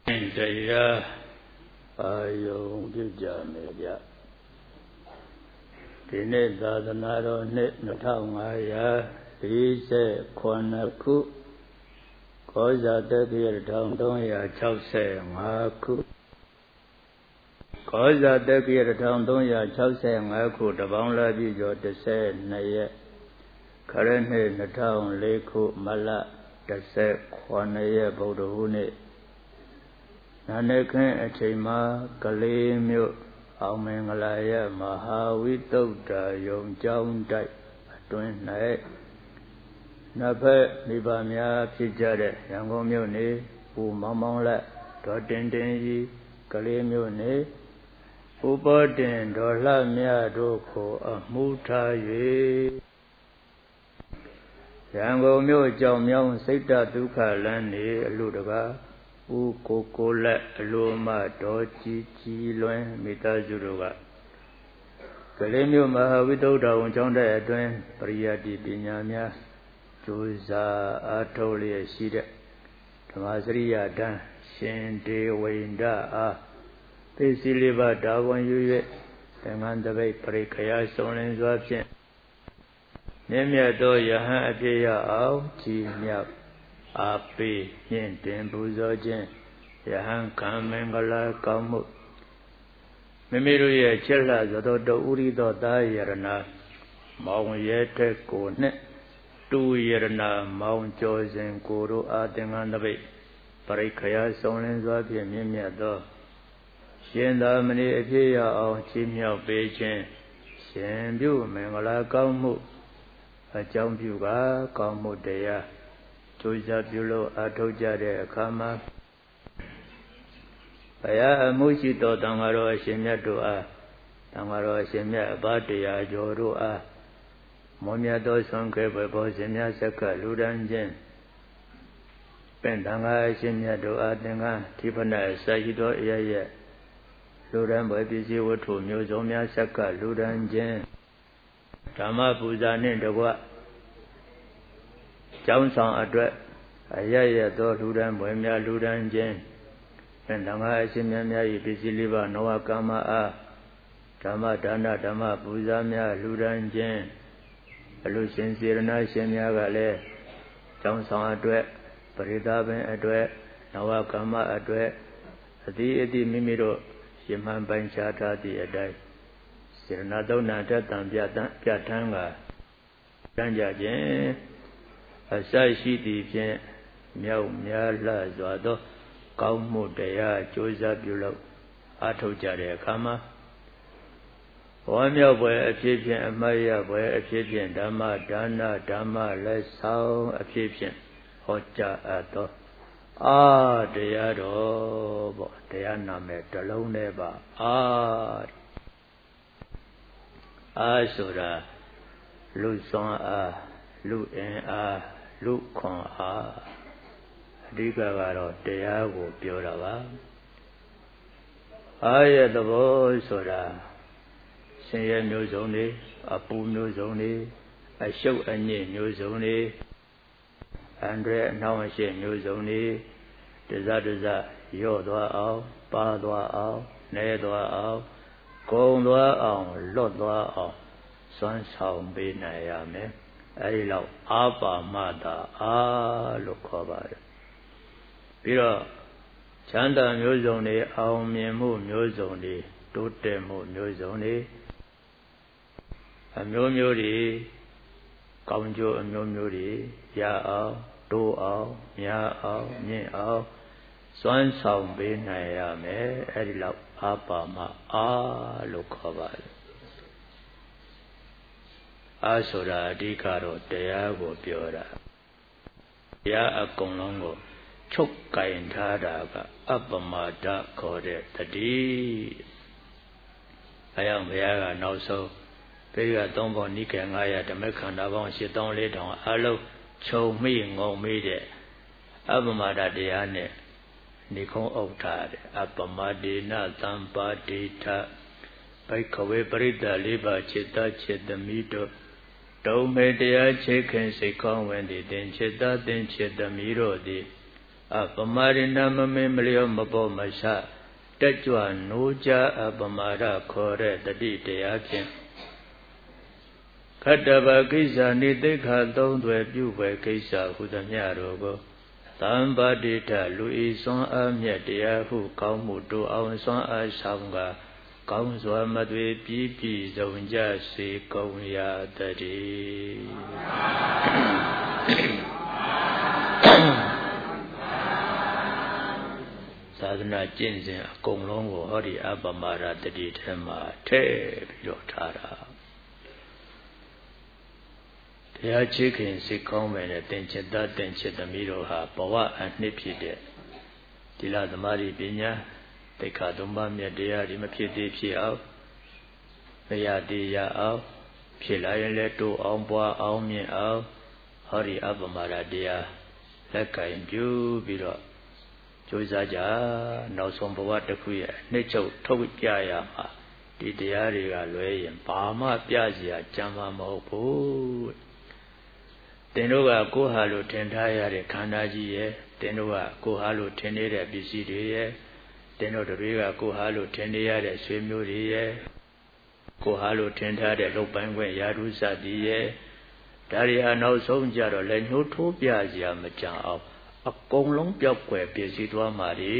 တရားအာယုံပြုကြမယ်ဗျဒီနေ့သာသနာတော်နှစ်2549ခုကောဇာတက္ကရာ1365ခုကောဇာတက္ကရာ1365ခုတပေါင်းလာပြီကျော်12ရက်ခရစ်နှစ်2004ခုမလ19ရက်ဗုဒ္ဓဟူးနေ့နာနခင်းအချိန်မှာကလေးမြို့အောင်မင်္ဂလာရမဟာဝိသုဒ္ဓယုံကျောင်းတိုက်အတွင်း၌နှစ်ဖက်မိဘများဖြစ်ကြတဲ့ရန်ကုန်မြို့နေဦးမောင်မောင်လက်ဒေါ်တင်တင်ကြီးကလေးမြို့နေဦးပေါ်တင်ဒေါ်လှမြတို့ကိုအမှုထား၍ရန်ကုန်မြို့ကြောင်မြောင်းစိတ်တဒုက္ခလမ်းနေအလူတကားဦးကိုလက်အလိုမတော်ကြီးလွင်မိသားစုတို့ကလေးမျိုးမဟာဝိသုဒ္ဓဝန်ကျောင်းတဲ့အတွင်းပရိယတ္တိပညာများကြိုးစားအားထုတ်လျက်ရှိတဲ့ဓမ္မစရိယတန်းရှင်ဒေဝိန္ဒအားသိစီလေးပါးတာဝန်ယူ၍သင်္ကန်းတပိတ်ပရိခယာစုံလင်စွာဖြင့်မြင့်မြတ်သောယဟန်အဖြစ်ရအောင်ကြီးမြတ်အားပေးမြင့်တင်ပူဇော်ခြင်းယဟန်ခံမင်္ဂလာကောင်းမှုမိမိတို့ရဲ့ချက်လှသောတဥရိသောသာယရဏမောင်ရဲတဲ့ကိုနှင့်တူယရဏမောင်ကျော်စဉ်ကိုတို့အားသင်္ကန်းတပိတ်ပရိခယာစုံလင်စွာဖြင့်မြင့်မြတ်သောရှင်သာမဏေအဖြစ်ရအောင်ချီးမြှောက်ပေးခြင်းရှင်ပြုမင်္ဂလာကောင်းမှုအကြောင်းပြုကာကောင်းမှုတရားကျိုးစားပြုလို့အထောက်ကြတဲ့အခါမှာဘုရားအမှုရှိတော်တန်ဃာတော်အရှင်မြတ်တို့အားတန်ဃာတော်အရှင်မြတ်အဘတရားကျော်တို့အားမောမြတ်သောဆွမ်းခဲဘဘောရှင်မြတ်ဆက်ကလူဒန်းခြင်းပင်တန်ဃာအရှင်မြတ်တို့အားသင်္ကန်းထိဖနအစရှိသောအရရဲ့လူဒန်းဘွယ်ပစ္စည်းဝတ္ထုမျိုးစုံများဆက်ကလူဒန်းခြင်းဓမ္မပူဇာနှင့်တကွကျောင်းဆောင်အတွက်အရရဲ့သောလူဒန်းဘွယ်များလူဒန်းခြင်းပင်တန်ဃာအရှင်မြတ်များ၏ပစ္စည်းလေးပါးနောဝကမ္မအားဓမ္မဒါနဓမ္မပူဇာများလူဒန်းခြင်းအလူရှင်စေရနာရှင်များကလည်းကျောင်းဆောင်အတွက်ပရိသပင်အတွက်နောဝကမ္မအတွက်အသီးအသီးမိမိတို့ရှင်းမှန်ပိုင်းခြားထားသည့်အတိုင်းစေရနာသုံးနာတတ်တံပြထန်းကတန်းကြခြင်းအစရှိသည်ဖြင့်မြောက်များလှစွာသောကောင်းမှုတရားကြိုးစားပြုလို့အားထုတ်ကြတဲ့အခါမှာဝမ်းမြောက်ပွဲအဖြစ်ဖြင့်အမတ်ရပွဲအဖြစ်ဖြင့်ဓမ္မဒါနဓမ္မလက်ဆောင်အဖြစ်ဖြင့်ဟောကြားအပ်သောတရားတော်ပေါ့တရားနာမည်တစ်လုံးနဲ့ပါဆိုတာလူစွမ်းအားလူအင်အားလူခွန်အားအဓိကကတော့တရားကိုပြောတာပါရဲ့သဘောဆိုတာဆင်းရဲမျိုးစုံတွေအပူမျိုးစုံတွေအရှုပ်အညစ်မျိုးစုံတွေအန္တရာယ်အနှောင့်အယှက်မျိုးစုံတွေတစရော့သွားအောင်ပါသွားအောင်နဲသွားအောင်ကုံသွားအောင်လွတ်သွားအောင်စွမ်းဆောင်ပေးနိုင်ရမယ်အဲဒီလောက်အာပါမတာလို့ခေါ်ပါတယ်ပြီးတော့ချမ်းသာမျိုးစုံတွေအောင်မြင်မှုမျိုးစုံတွေတိုးတက်မှုမျိုးစုံတွေအမျိုးမျိုးတွေကောင်းကျိုးအမျိုးမျိုးတွေရအောင်တိုးအောင်များအောင်မြင့်အောင်စွမ်းဆောင်ပေးနိုင်ရမယ်အဲဒီလောက်အာပါမလို့ခေါ်ပါတယ်ဆိုတာအဓိကတော့တရားကိုပြောတာတရားအကုန်လုံးကိုချုပ်ကင်ထားတာကအပ္ပမဒခေါ်တဲ့တတိအယောင်ဘုရားကနောက်ဆုံးပိဋက3ပေါင်းနိကေ900ဓမ္မခန္ဓာပေါင်း84,000အလုံးခြုံမိငုံမိတဲ့အပ္ပမဒတရားနဲ့နိခုံးဥဒ္ဒါတဲ့အပ္ပမဒေနသံပါတိထဘိက္ခဝေပရိသလေးပါจิตจิตသမီးတို့တုံမေတရားချေခင်စိတ်ကောင်းဝင်သည်သင်จิตသင်จิตသမီးတို့သည်ပမာရိဏမမင်းမလျောမပေါ်မဆတက်ကြွနိုးကြပမာဒခေါ်တဲ့တတိတရားဖြင့်ခတ္တဗကိစ္စနိသိက္ခာသုံးသွယ်ပြုပွဲကိစ္စဟုသမျှတို့ကိုသံပါတိထလူဤစွမ်းအားမြတ်တရားဟုကောင်းမှုတို့အောင်စွမ်းအားဆောင်ကကောင်းစွာမသွေပြီးပြည်စုံကြစေကုန်ရာတည်းသာသနာကျင့်စဉ်အကုန်လုံးကိုဟောဒီအပမာဒတတိထဲမှာထည့်ပြီးတော့ထားတာတရားချစ်ခင်စိတ်ကောင်းမယ်နဲ့သင်္ချစ်သားသင်္ချစ်သမီးတို့ဟာဘဝအနှစ်ဖြစ်တဲ့ဒီလသမာဓိပညာသိက္ခာသုံးပါးမြတ်တရားဒီမဖြစ်သေးဖြစ်အောင်မရသေးရအောင်ဖြစ်လာရင်လည်းတိုးအောင်ပွားအောင်မြင့်အောင်ဟောဒီအပမာဒတရားလက်ကင်ပြုပြီးတော့ကြိုးစားကြနောက်ဆုံးဘဝတစ်ခုရဲ့နှိမ့်ချုပ်ထုတ်ပြရမှာဒီတရားတွေကလွဲရင်ဘာမှပြစရာကြံမှာမဟုတ်ဘူးတင်တို့ကကိုယ်ဟာလို့ထင်ထားရတဲ့ခန္ဓာကြီးရဲ့တင်တို့ကကိုယ်ဟာလို့ထင်နေတဲ့ပစ္စည်းတွေရဲ့တင်တို့တွေကကိုယ်ဟာလို့ထင်နေရတဲ့ဆွေမျိုးတွေရဲ့ကိုယ်ဟာလို့ထင်ထားတဲ့လုတ်ပိုင်းခွင့်ယာရုစသည်ရဲ့ဒါတွေဟာနောက်ဆုံးကြတော့လည်းညှိုးထိုးပြစရာမကြံအောင်အကုန်လုံးပြောက်ွယ်ပြည့်စည်သွားမှာလေ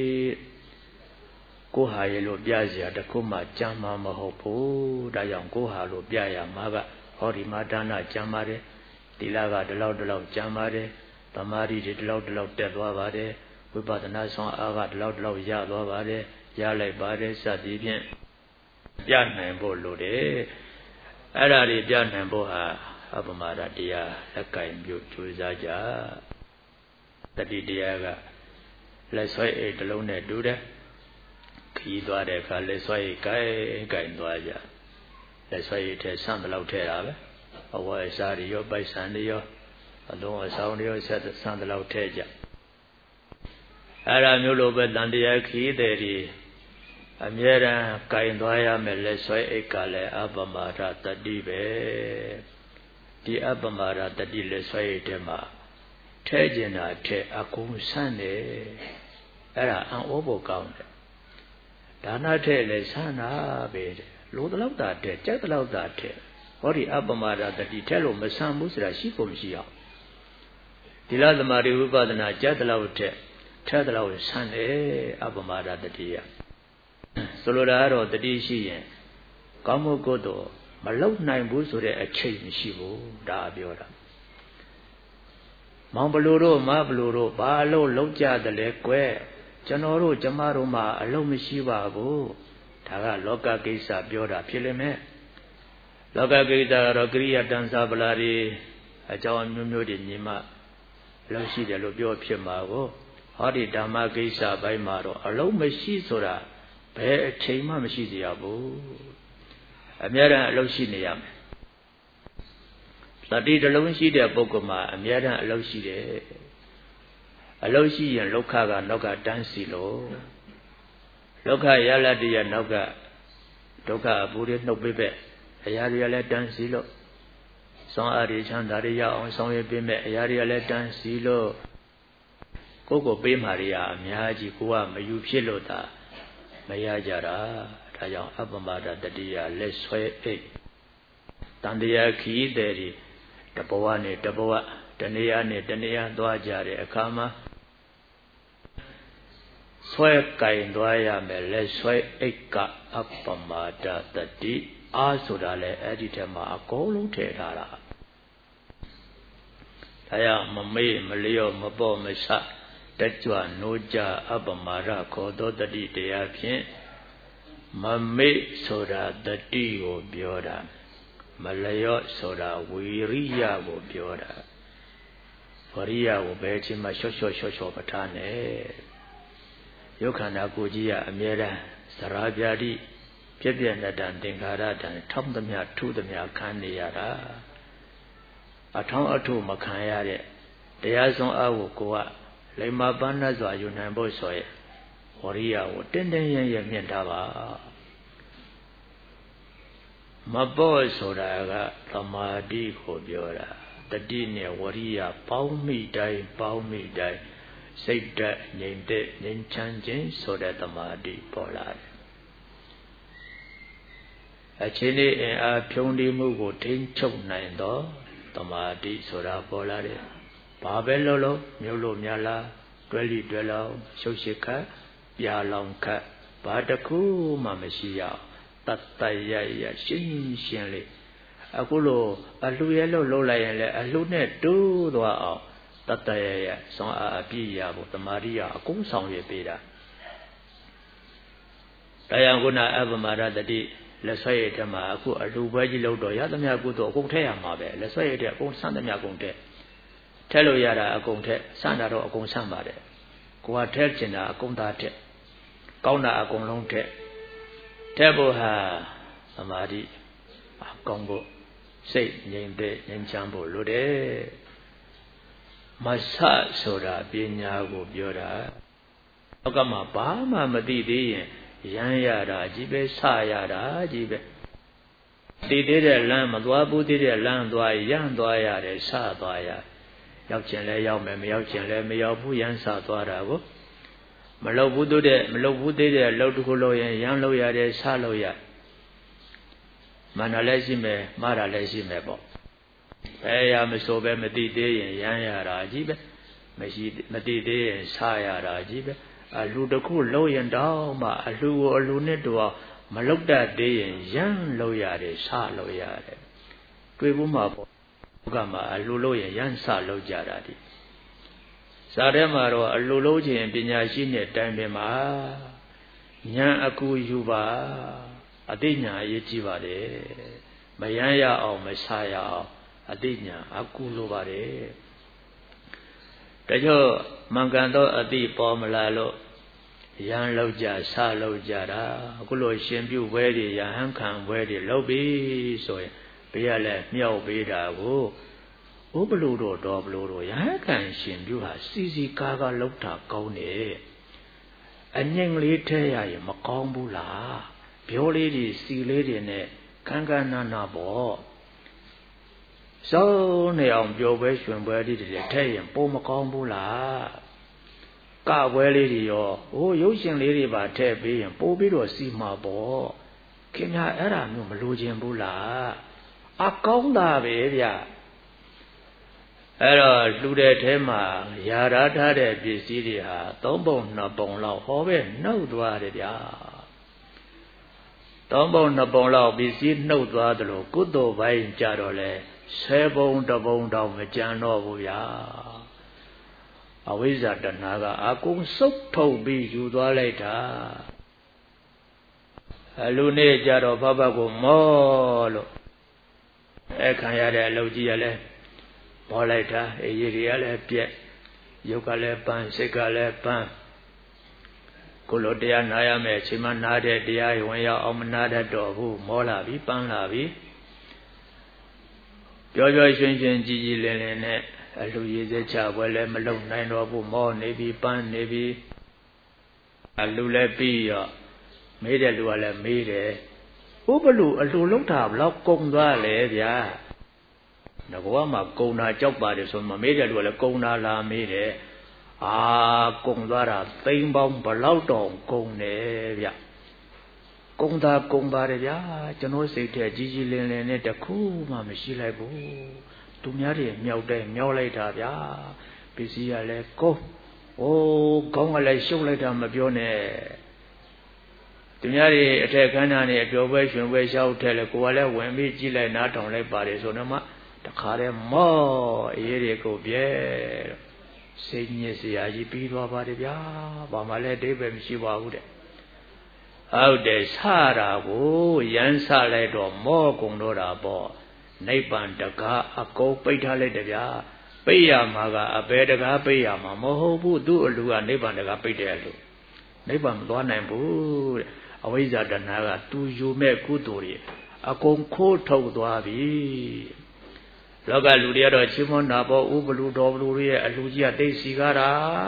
ကိုယ်ဟာရဲ့လို့ပြစရာတခုမှကြံမှာမဟုတ်ဘူးဒါကြောင့်ကိုယ်ဟာလို့ပြရမှာကဟောဒီမှာဒါနကြံပါတယ်သီလကဒီလောက်ကြံပါတယ်သမာဓိတွေဒီလောက်တက်သွားပါတယ်ဝိပဿနာဆောင်အားကဒီလောက်ရသွားပါတယ်ရလိုက်ပါတယ်စသည်ဖြင့်ပြနိုင်ဖို့လိုတယ်အဲ့ဒါတွေပြနိုင်ဖို့ဟာအပမာဒတရားလက်ကင်ပြုကြိုးစားကြတတိတရားကလက်ဆွဲအိတ်တစ်လုံးနဲ့တူတယ်ခီးသွားတဲ့အခါလက်ဆွဲအိတ်ကိုင်သွားကြလက်ဆွဲအိတ်ထဲဆန့်တလောက်ထဲတာပဲအဝတ်အစားတွေရောပိုက်ဆံတွေရောအလုံးအဆောင်တွေရောဆက်ဆန့်တလောက်ထဲကြအဲ့ဒါမျိုးလိုပဲတန်တရားခီးတဲ့ဒီအမြဲတမ်းကင်သွားရမယ်လက်ဆွဲအိတ်ကလည်းအပမာဒတတိပဲဒီအပမာဒတတိလက်ဆွဲအိတ်ထဲမှာထဲကျင်တာထဲအကုန်ဆန့်တယ်အဲ့ဒါအံ့ဩဖို့ကောင်းတယ်ဒါနထဲလည်းဆန့်တာပဲလိုတလောက်တာထဲကြက်တလောက်တာထဲဟောဒီအပမာဒတတိထဲလို့မဆန့်ဘူးဆိုတာရှိဖို့မရှိအောင်ဒီလသမာဓိဝိပဿနာကြက်တလောက်ထဲတလောက်ဆန့်တယ်အပမာဒတတိယဆိုလိုတာကတော့တတိရှိရင်ကောင်းမှုကုသိုလ်မလုံနိုင်ဘူးဆိုတဲ့အချိန်မရှိဘူးဒါပြောတာမောင်ဘလူတို့မဘလူတို့ဘာလို့လုံးကြတယ်လဲကွယ်ကျွန်တော်တို့ကျမတို့မှအလုံးမရှိပါဘူးဒါကလောကကိစ္စပြောတာဖြစ်လိမ့်မယ်လောကကိစ္စကတော့ကရိယာတန်စာပလာတွေအကြောင်းအမျိုးမျိုးတွေညီမလောက်ရှိတယ်လို့ပြောဖြစ်မှာကိုဟောဒီဓမ္မကိစ္စဘိုင်းမှာတော့အလုံးမရှိဆိုတာဘယ်အချိန်မှမရှိစေရဘူးအများအားအလုံးရှိနေရမယ်တတိတလုံးရှိတဲ့ပုဂ္ဂိုလ်မှာအများအားအလုံးရှိတယ်အလုံးရှိရင်လောကကနောက်ကတန်းစီလို့လောကရလတ္တရနောက်ကဒုက္ခအပူတွေနှုတ်ပိပဲအရာတွေကလည်းတန်းစီလို့စောင်းအားတွေချမ်းသာတွေရအောင်ဆောင်ရွက်ပေးမယ်အရာတွေကလည်းတန်းစီလို့ကိုယ့်ကိုပေးမှတွေကအများကြီးကိုကမယူဖြစ်လို့သာမရကြတာဒါကြောင့်အပမဒတတိယလက်ဆွဲအိတ်တန်တရားခီးတဲ့ဒီတဘဝနဲ့တဘဝတနေရာနဲ့တနေရာသွားကြတဲ့အခါမှာဆွဲကင်သွားရမယ်လက်ဆွဲအိတ်ကအပမဒတတိအားဆိုတာလေအဲ့ဒီထဲမှာအကုန်လုံးထည့်ထားတာဒါကြောင့်မမေ့မလျော့မပေါ့မဆတက်ကြွနိုးကြအပမာဒခေါ်သောတတိတရားဖြင့်မမေ့ဆိုတာတတိကိုပြောတာမလျော့ဆိုတာဝီရိယကိုပြောတာဝရိယကိုဘယ်ချိန်မှရှော့မထားနဲ့ယုတ်ခန္ဓာကိုယ်ကြီးကအမြဲတမ်းသရာပြာတိပြည့်ပြည့်နဲ့တန်သင်္ခါရတန်ထောက်သမျှထုသမျှခံနေရတာအထောင်းအထုမခံရတဲ့တရားဆုံးအကိုကလိမ္မာပန်းစွာယူနိုင်ဖို့ဆိုရယ်ဝရိယကိုတင်းရမြင့်ထားပါမပေါ့ဆိုတာကသမာဓိကိုပြောတာတတိနဲ့ဝရိယပေါင်းမိတိုင်းစိတ်ဓာတ်ငြိမ်သက်ငြိမ်ချမ်းခြင်းဆိုတဲ့သမာဓိပေါ်လာတယ်အခြေအနေအင်အားဖြုံးတိမှုကိုထိန်းချုပ်နိုင်သောသမာဓိဆိုတာပေါ်လာတယ်ဘာပဲလို့လို့မြို့လို့များလားတွဲလိတွဲလောင်ရှုပ်ရှစ်ခတ်ပြာလောင်ခတ်ဘာတစ်ခုမှမရှိရတတ်တရရရှင်းရှင်းလေးအခုလိုအလှရဲလို့လှုပ်လိုက်ရင်လည်းအလှနဲ့တိုးသွားအောင်တတ်တရရဆောင်းအားအပြည့်ရဖို့သမာဓိကအကုန်ဆောင်ရပေးတာတရားကုဏအပမရတတိလက်ဆွဲရတဲ့မှာအခုအလှပွဲကြီးလို့တော့ရသမျှကုသိုလ်အကုန်ထည့်ရမှာပဲလက်ဆွဲရတဲ့အကုန်ဆန်းသမျှအကုန်ထည့်လို့ရတာအကုန်ထက်ဆန်းတာတော့အကုန်ဆန်းပါတယ်ကိုယ်ကထက်ကျင်တာအကုန်သားထက်ကောင်းတာအကုန်လုံးထက်ဖို့ဟာသမာဓိအကောင်းဖို့စိတ်ငြိမ်သက်ငြိမ်ချမ်းဖို့လိုတယ်မဆဆိုတာပညာကိုပြောတာလောကမှာဘာမှမသိသေးရင်ရမ်းရတာကြီးပဲဆရတာကြီးပဲသိသေးတဲ့လမ်းမသွားဘူးသေးတဲ့လမ်းသွားရမ်းသွားရတယ်ဆသွားရရောက်ချင်လဲရောက်မယ်မရောက်ချင်လဲမရောက်ဘူးရမ်းဆသွားတာကိုမလုပ်ဘူးသေးတဲ့လှုပ်တစ်ခုလို့ရင်ရမ်းလို့ရတယ်ဆလို့ရမှန်တယ်လည်းရှိမယ်မှားတာလည်းရှိမယ်ပေါ့ဘယ်ရမဆိုပဲမသိသေးရင်ရမ်းရတာကြီးပဲမသိသေးရင်ဆရတာကြီးပဲအလှတစ်ခုလို့ရင်တော့မှအလှကိုအလှနဲ့တော့မလုတ်တတ်သေးရင်ရမ်းလို့ရတယ်ဆလို့ရတယ်တွေ့ဘူးမှာပေါ့ကမှာအလှလို့ရင်ရမ်းဆလို့ကြတာဒီစာထဲမှာတော့အလှလို့ခြင်းပညာရှိတဲ့တိုင်ပင်မှာဉာဏ်အကူယူပါအသိဉာဏ်အရေးကြီးပါတယ်မယမ်းရအောင်မဆရအောင်အသိဉာဏ်အကူလိုပါတယ်တချို့မှန်ကန်သောအသိပေါ်မလာလို့ရမ်းလောက်ကြဆလောက်ကြတာအခုလိုရှင်ပြုဘွဲတွေရဟန်းခံဘွဲတွေလုပ်ပြီဆိုရင်ဘေးကလည်းမြောက်ပေးတာကိုဥပလူတို့တော်ဘလို့တို့ရဟန်းခံရှင်ပြုဟာစီစီကားကားလောက်တာကောင်းတယ်အငြိမ်လေးထဲရရင်မကောင်းဘူးလားပြောလေးတွေစီလေးတွေနဲ့ခန်းခန်းနာနာပေါ့စောနေအောင်ပြောပွဲရွှင်ပွဲလေးတွေထဲရင်ပိုမကောင်းဘူးလားကပွဲလေးတွေရောရုပ်ရှင်လေးတွေပါထည့်ပေးရင်ပို့ပြီးတော့စီမှာပေါ့ခင်ဗျာအဲ့ဒါမျိုးမလိုချင်ဘူးလားအကောင်းတာပဲဗျအဲ့တော့လှူတဲ့ထဲမှာယာရထားတဲ့ပစ္စည်းတွေဟာ3ပုံ2ပုံလောက်ဟောပဲနှုတ်သွားတယ်ဗျာ3ပုံ2ပုံလောက်ပစ္စည်းနှုတ်သွားတယ်လို့ကုသိုလ်ပိုင်းကြတော့လဲ10ပုံ1ပုံတောင်မကြံတော့ဘူးဗျာအဝိဇ္ဇာတဏှာကအကုန်စုပ်ထုတ်ပြီးယူသွားလိုက်တာလူနေ့ကြတော့ဘဘကိုမောလို့ခံရတဲ့အလုပ်ကြီးရလဲမောလိုက်တာအေးတွေကလည်းပြက်ရုပ်ကလည်းပန်းစိတ်ကလည်းပန်းကိုလိုတရားနာရမယ်အချိန်မှနာတဲ့တရားဝင်ရောက်အောင်မနာတတ်တော့ဘူးမောလာပြီပန်းလာပြီပြောရွှင်ရွှင်ကြည်ကြည်လင်လင်နဲ့အလှရည်စက်ချပွဲလည်းမလုံနိုင်တော့ဘူးမောနေပြီပန်းနေပြီအလှလည်းပြီးရောမေးတဲ့လူကလည်းမေးတယ်ဥပလူအလှလုံးတာဘလောက်ကုန်သွားလဲဗျာငကောမှာကုံတာကြောက်ပါတယ်ဆိုမှမေးတဲ့လူကလည်းကုံတာလာမေးတယ်ကုံသွားတာသိန်းပေါင်းဘလောက်တောင်ကုံတယ်ဗျကုံတာကုံပါတယ်ဗျာကျွန်တော်စိတ်ထဲကြီးကြီးလင်းလင်းနဲ့တခုမှမရှိလိုက်ဘူးသူများတွေမြောက်တယ်မြောက်လိုက်တာဗျာပစ္စည်းကလည်းကုန်းခေါင်းကလည်းရှုပ်လိုက်တာမပြောနဲ့သူများတွေအထက်ခန်းသားနဲ့အပျော်ပွဲရွှင်ပွဲရှောက်ထဲလဲကိုယ်ကလည်းဝင်ပြီးကြည့်လိုက်နားထောင်လိုက်ပါတယ်ဆိုတော့မှတခါတည်းမောအေးတွေကိုပြဲစိတ်ညစ်စရာကြီးပြီးသွားပါတယ်ဗျာဘာမှလည်းအဓိပ္ပာယ်မရှိပါဘူးတဲ့ဟုတ်တယ်ဆတာကိုရမ်းဆလိုက်တော့မောကုန်တော့တာပေါ့နိဗ္ဗာန်တကားအကုန်ပိတ်ထားလိုက်တယ်ဗျာပိတ်ရမှာကအဘယ်တကားပိတ်ရမှာမဟုတ်ဘူးသူ့အလူကနိဗ္ဗာန်တကားပိတ်တယ်လို့နိဗ္ဗာန်မသွားနိုင်ဘူးတဲ့အဝိဇ္ဇာတဏှာကသူယူမဲ့ကုသိုလ်တွေအကုန်ခိုးထုတ်သွားပြီလောကလူတွေကတော့ချီးမွမ်းတာပေါ့ဥပလူတော်ဘလူတွေရဲ့အလူကြီးကတိတ်စီကားတာ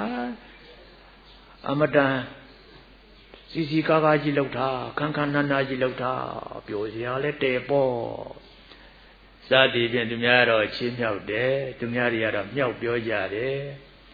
အမတန်စီစီကားကားကြီးလောက်တာခန်းခန်းနာနာကြီးလောက်တာပျော်စရာလဲတဲပေါ့စသည်ဖြင့်သူများတော့ချင်းမြောက်တယ်သူများတွေကတော့မြောက်ပြောကြတယ်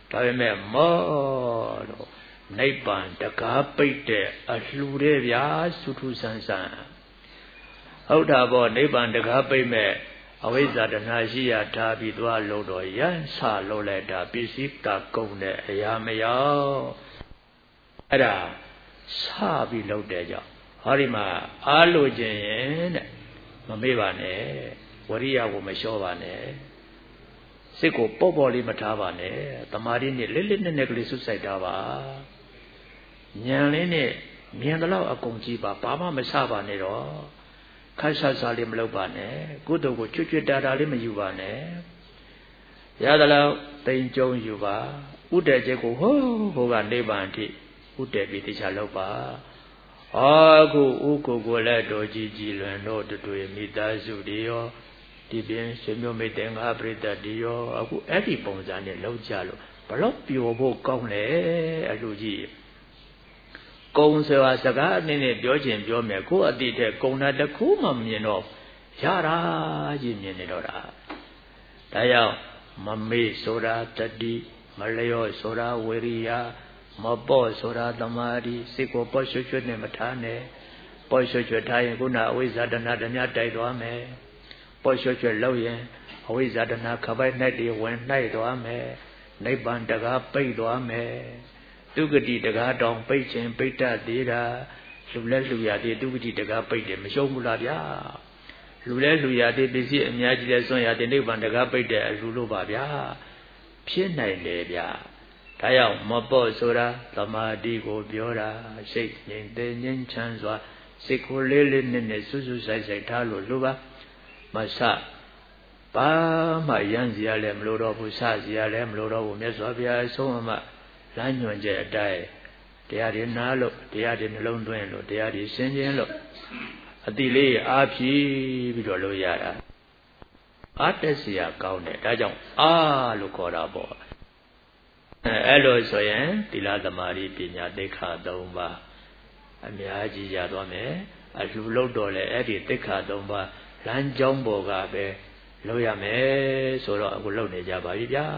ဒါပေမဲ့မောလို့နိဗ္ဗာန်တကားပိတ်တဲ့အလှူတဲ့ဗျာသုထုဆန်းဆန်းဟုတ်တာပေါ့နိဗ္ဗာန်တကားပိတ်မဲ့အဝိဇ္ဇာတဏှာရှိရထားပြီးသွားလို့တော့ရန်ဆလို့လိုက်တာပစ္စည်းကကုန်တဲ့အရာမရောက်အဲ့ဒါဆပြီးလုပ်တဲ့ကြောင့်ဟောဒီမှာအားလို့ခြင်းရင်တဲ့မမေ့ပါနဲ့ဝရိယကိုမလျှော့ပါနဲ့စိတ်ကိုပေါ့ပေါ့လေးမထားပါနဲ့တမာတိနဲ့လက်လက်နဲ့နဲ့ကလေးဆုပ်ဆိုင်တာပါဉာဏ်လေးနဲ့မြင်တော့အကုန်ကြည့်ပါဘာမှမဆပါနဲ့တော့ခက်ဆဆလေးမလုပ်ပါနဲ့ကုသိုလ်ကိုချွတ်ချွတ်တာတာလေးမယူပါနဲ့ရသလောက်တိမ်ကြုံယူပါဥတ္တကျက်ကိုဟိုကနိဗ္ဗာန်အထိဥတ္တပြီးတရားလုပ်ပါအခုဥကိုကိုလည်းတော်ကြီးကြည်လွင်တော့တွေ့မိသားစုတွေရောဒီပြင်ရှင်မျိုးမိတ်တဲ့ငါပရိသတ်တွေရောအခုအဲ့ဒီပုံစံနဲ့လောက်ကြလို့ဘလို့ပျော်ဖို့ကောင်းလဲအလူကြီးကုံဆိုတာစကားအနေနဲ့ပြောချင်ပြောမယ်ကိုယ်အတိတ်တဲ့ကုံတာတခုမှမမြင်တော့ရတာကြီးမြင်နေတော့တာဒါကြောင့်မမေ့ဆိုတာတတိမလျော့ဆိုတာဝိရိယမပေါ့ဆိုတာသမာဓိစိတ်ကိုပေါ့ရွှွှွနဲ့မထားနဲ့ပေါ့ရွှွှွထားရင်ခုနအဝိဇ္ဇာတဏှာဓမြတိုက်သွားမယ်ပေါ့ရွှွှွလောက်ရင်အဝိဇ္ဇာတဏှာခပိုက်၌တည်းဝင်၌သွားမယ်နိဗ္ဗာန်တကားပိတ်သွားမယ်ဒုက္ခတိတကားတောင်ပိတ်ခြင်းပိတ်တတ်သေးတာလူလဲလူရသေးဒုက္ခတိတကားပိတ်တယ်မရှုံးဘူးလားဗျာလူလဲလူရသေးပစ္စည်းအများကြီးလဲစွန့်ရတဲ့နိဗ္ဗာန်တကားပိတ်တဲ့အလူလို့ပါဗျာဖြစ်နိုင်တယ်ဗျာဒါကြောင့်မပေါ့ဆိုတာသမာဓိကိုပြောတာစိတ်ငြိမ်သက်ငြိမ်းချမ်းစွာစိတ်ကိုလေးလေးနက်နက်စွစွဆိုင်ဆိုင်ထားလို့လူပါမဆဘာမှရမ်းစီရလဲမလို့တော့ဘူးစစီရလဲမလို့တော့ဘူးမြတ်စွာဘုရားအဆုံးအမလမ်းညွှန်ချက်အတိုင်းတရားတွေနားလို့တရားတွေနှလုံးသွင်းလို့တရားတွေရှင်းခြင်းလို့အတိလေးအားဖြည့်ပြီးတော့လို့ရတာအားတက်เสียကောင်းတယ်ဒါကြောင့်အားလို့ခေါ်တာပေါ့အဲ့လိုဆိုရင်သီလသမာဓိပညာသိက္ခာ၃ပါးအများကြီးရသွားမယ်အလှလို့တော့လေအဲ့ဒီသိက္ခာ၃ပါးလမ်းကြောင်းပေါ်ကပဲလုပ်ရမယ်ဆိုတော့အခုလုပ်နေကြပါပြီဗျာ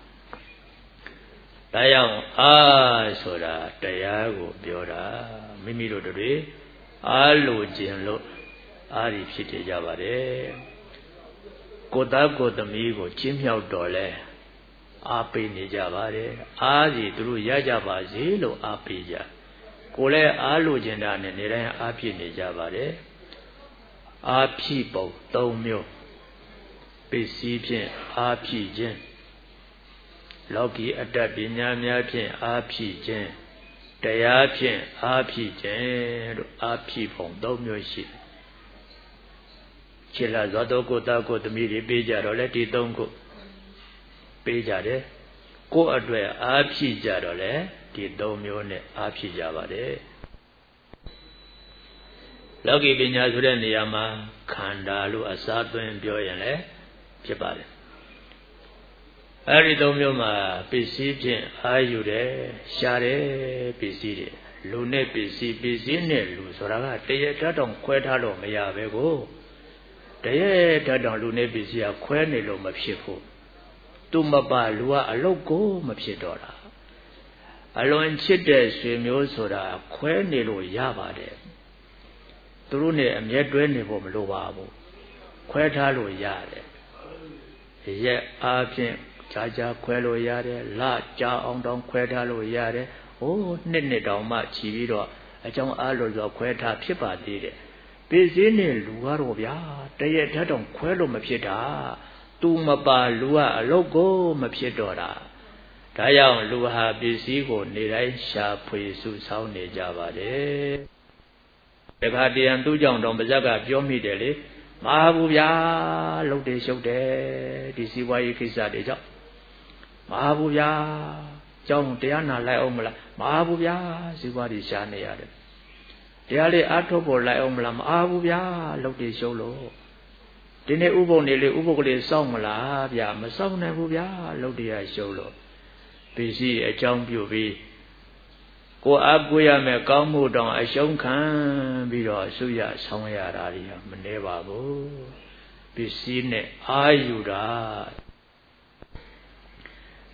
ဒါကြောင့်အားဆိုတာတရားကိုပြောတာမိမိတို့တွေအားလို့ခြင်းလို့အားဒီဖြစ်ကြပါတယ်ကိုယ်သားကိုယ်သမီးကိုချင်းမြောက်တော်လဲအားပေးနေကြပါတယ်အားစီသူတို့ရကြပါစေလို့အားပေးကြကိုယ်လည်းအားလို့ခြင်းတာနဲ့နေတိုင်းအားဖြစ်နေကြပါတယ်အားဖြစ်ပုံ၃မျိုးပစ္စည်းဖြင့်အားဖြစ်ခြင်းလောကီအတ္တပညာများဖြင့်အားဖြစ်ခြင်းတရားဖြင့်အားဖြစ်ခြင်းတို့အားဖြစ်ပုံ၃မျိုးရှိခြေလာဇောတောကိုတာကိုသမီးတွေပေးကြတော့လေဒီ၃ခုပေးကြတယ်ကိုယ့်အတွက်အားဖြစ်ကြတော့လေဒီ၃မျိုးနဲ့အားဖြစ်ကြပါတယ်လောကီပညာဆိုတဲ့နေရာမှာခန္ဓာလို့အစားသွင်းပြောရင်လည်းဖြစ်ပါတယ်အဲ့ဒီ၃မျိုးမှာပစ္စည်းဖြင့်အားယူတယ်ရှားတယ်ပစ္စည်းတွေလူနဲ့ပစ္စည်းနဲ့လူဆိုတာကတရထတောင်ခွဲထားလို့မရပဲကိုတရထတောင်လူနဲ့ပစ္စည်းကခွဲနေလို့မဖြစ်ဘူးသူမပါလူကအလုတ်ကိုမဖြစ်တော့တာအလွန်ချစ်တဲ့ဆွေမျိုးဆိုတာခွဲနေလို့ရပါတယ်သူတို့နဲ့အမြဲတွဲနေဖို့မလိုပါဘူးခွဲထားလို့ရတယ်ရက်အားဖြင့်ကြာခွဲလို့ရတယ်လကြာအောင်တောင်ခွဲထားလို့ရတယ်ဟိုးနှစ်တောင်မှခြီးပြီးတော့အကြောင်းအားလို့ဆိုခွဲထားဖြစ်ပါသေးတယ်ပစ္စည်းနဲ့လူကတော့ဗျာတရက်ထတောင်ခွဲလို့မဖြစ်တာသူမပါလူကအလုတ်ကိုမဖြစ်တော့တာဒါကြောင့်လူဟာပစ္စည်းကိုနေတိုင်းရှာဖွေစုဆောင်းနေကြပါတယ်တခါတရံသူ့ကြောင့်တော့ပါဇက်ကပြောမိတယ်လေမဟာဘူးဗျာလုတ်တယ်ရှုပ်တယ်ဒီစီဝါရေးကိစ္စတွေကြောင့်မဟာဘူးဗျာကြောင်းတရားနာလိုက်အောင်မလားမဟာဘူးဗျာစီဝါတွေရှားနေရတယ်တရားလေးအားထုတ်ဖို့လိုက်အောင်မလားမအားဘူးဗျာလုတ်တယ်ရှုပ်လို့ဒီနေ့ဥပုံနေလေဥပုပ်ကလေးစောင့်မလားဗျာမစောင့်နိုင်ဘူးဗျာလုတ်တရားရှုပ်လို့ပစ္စည်းအကြောင်းပြုပြီးကိုအားကိုရမယ်ကောင်းမှုတောင်အရှုံးခံပြီးတော့ဆုရဆောင်ရတာတွေမနှဲပါဘူးပစ္စည်းနဲ့အာယူတာ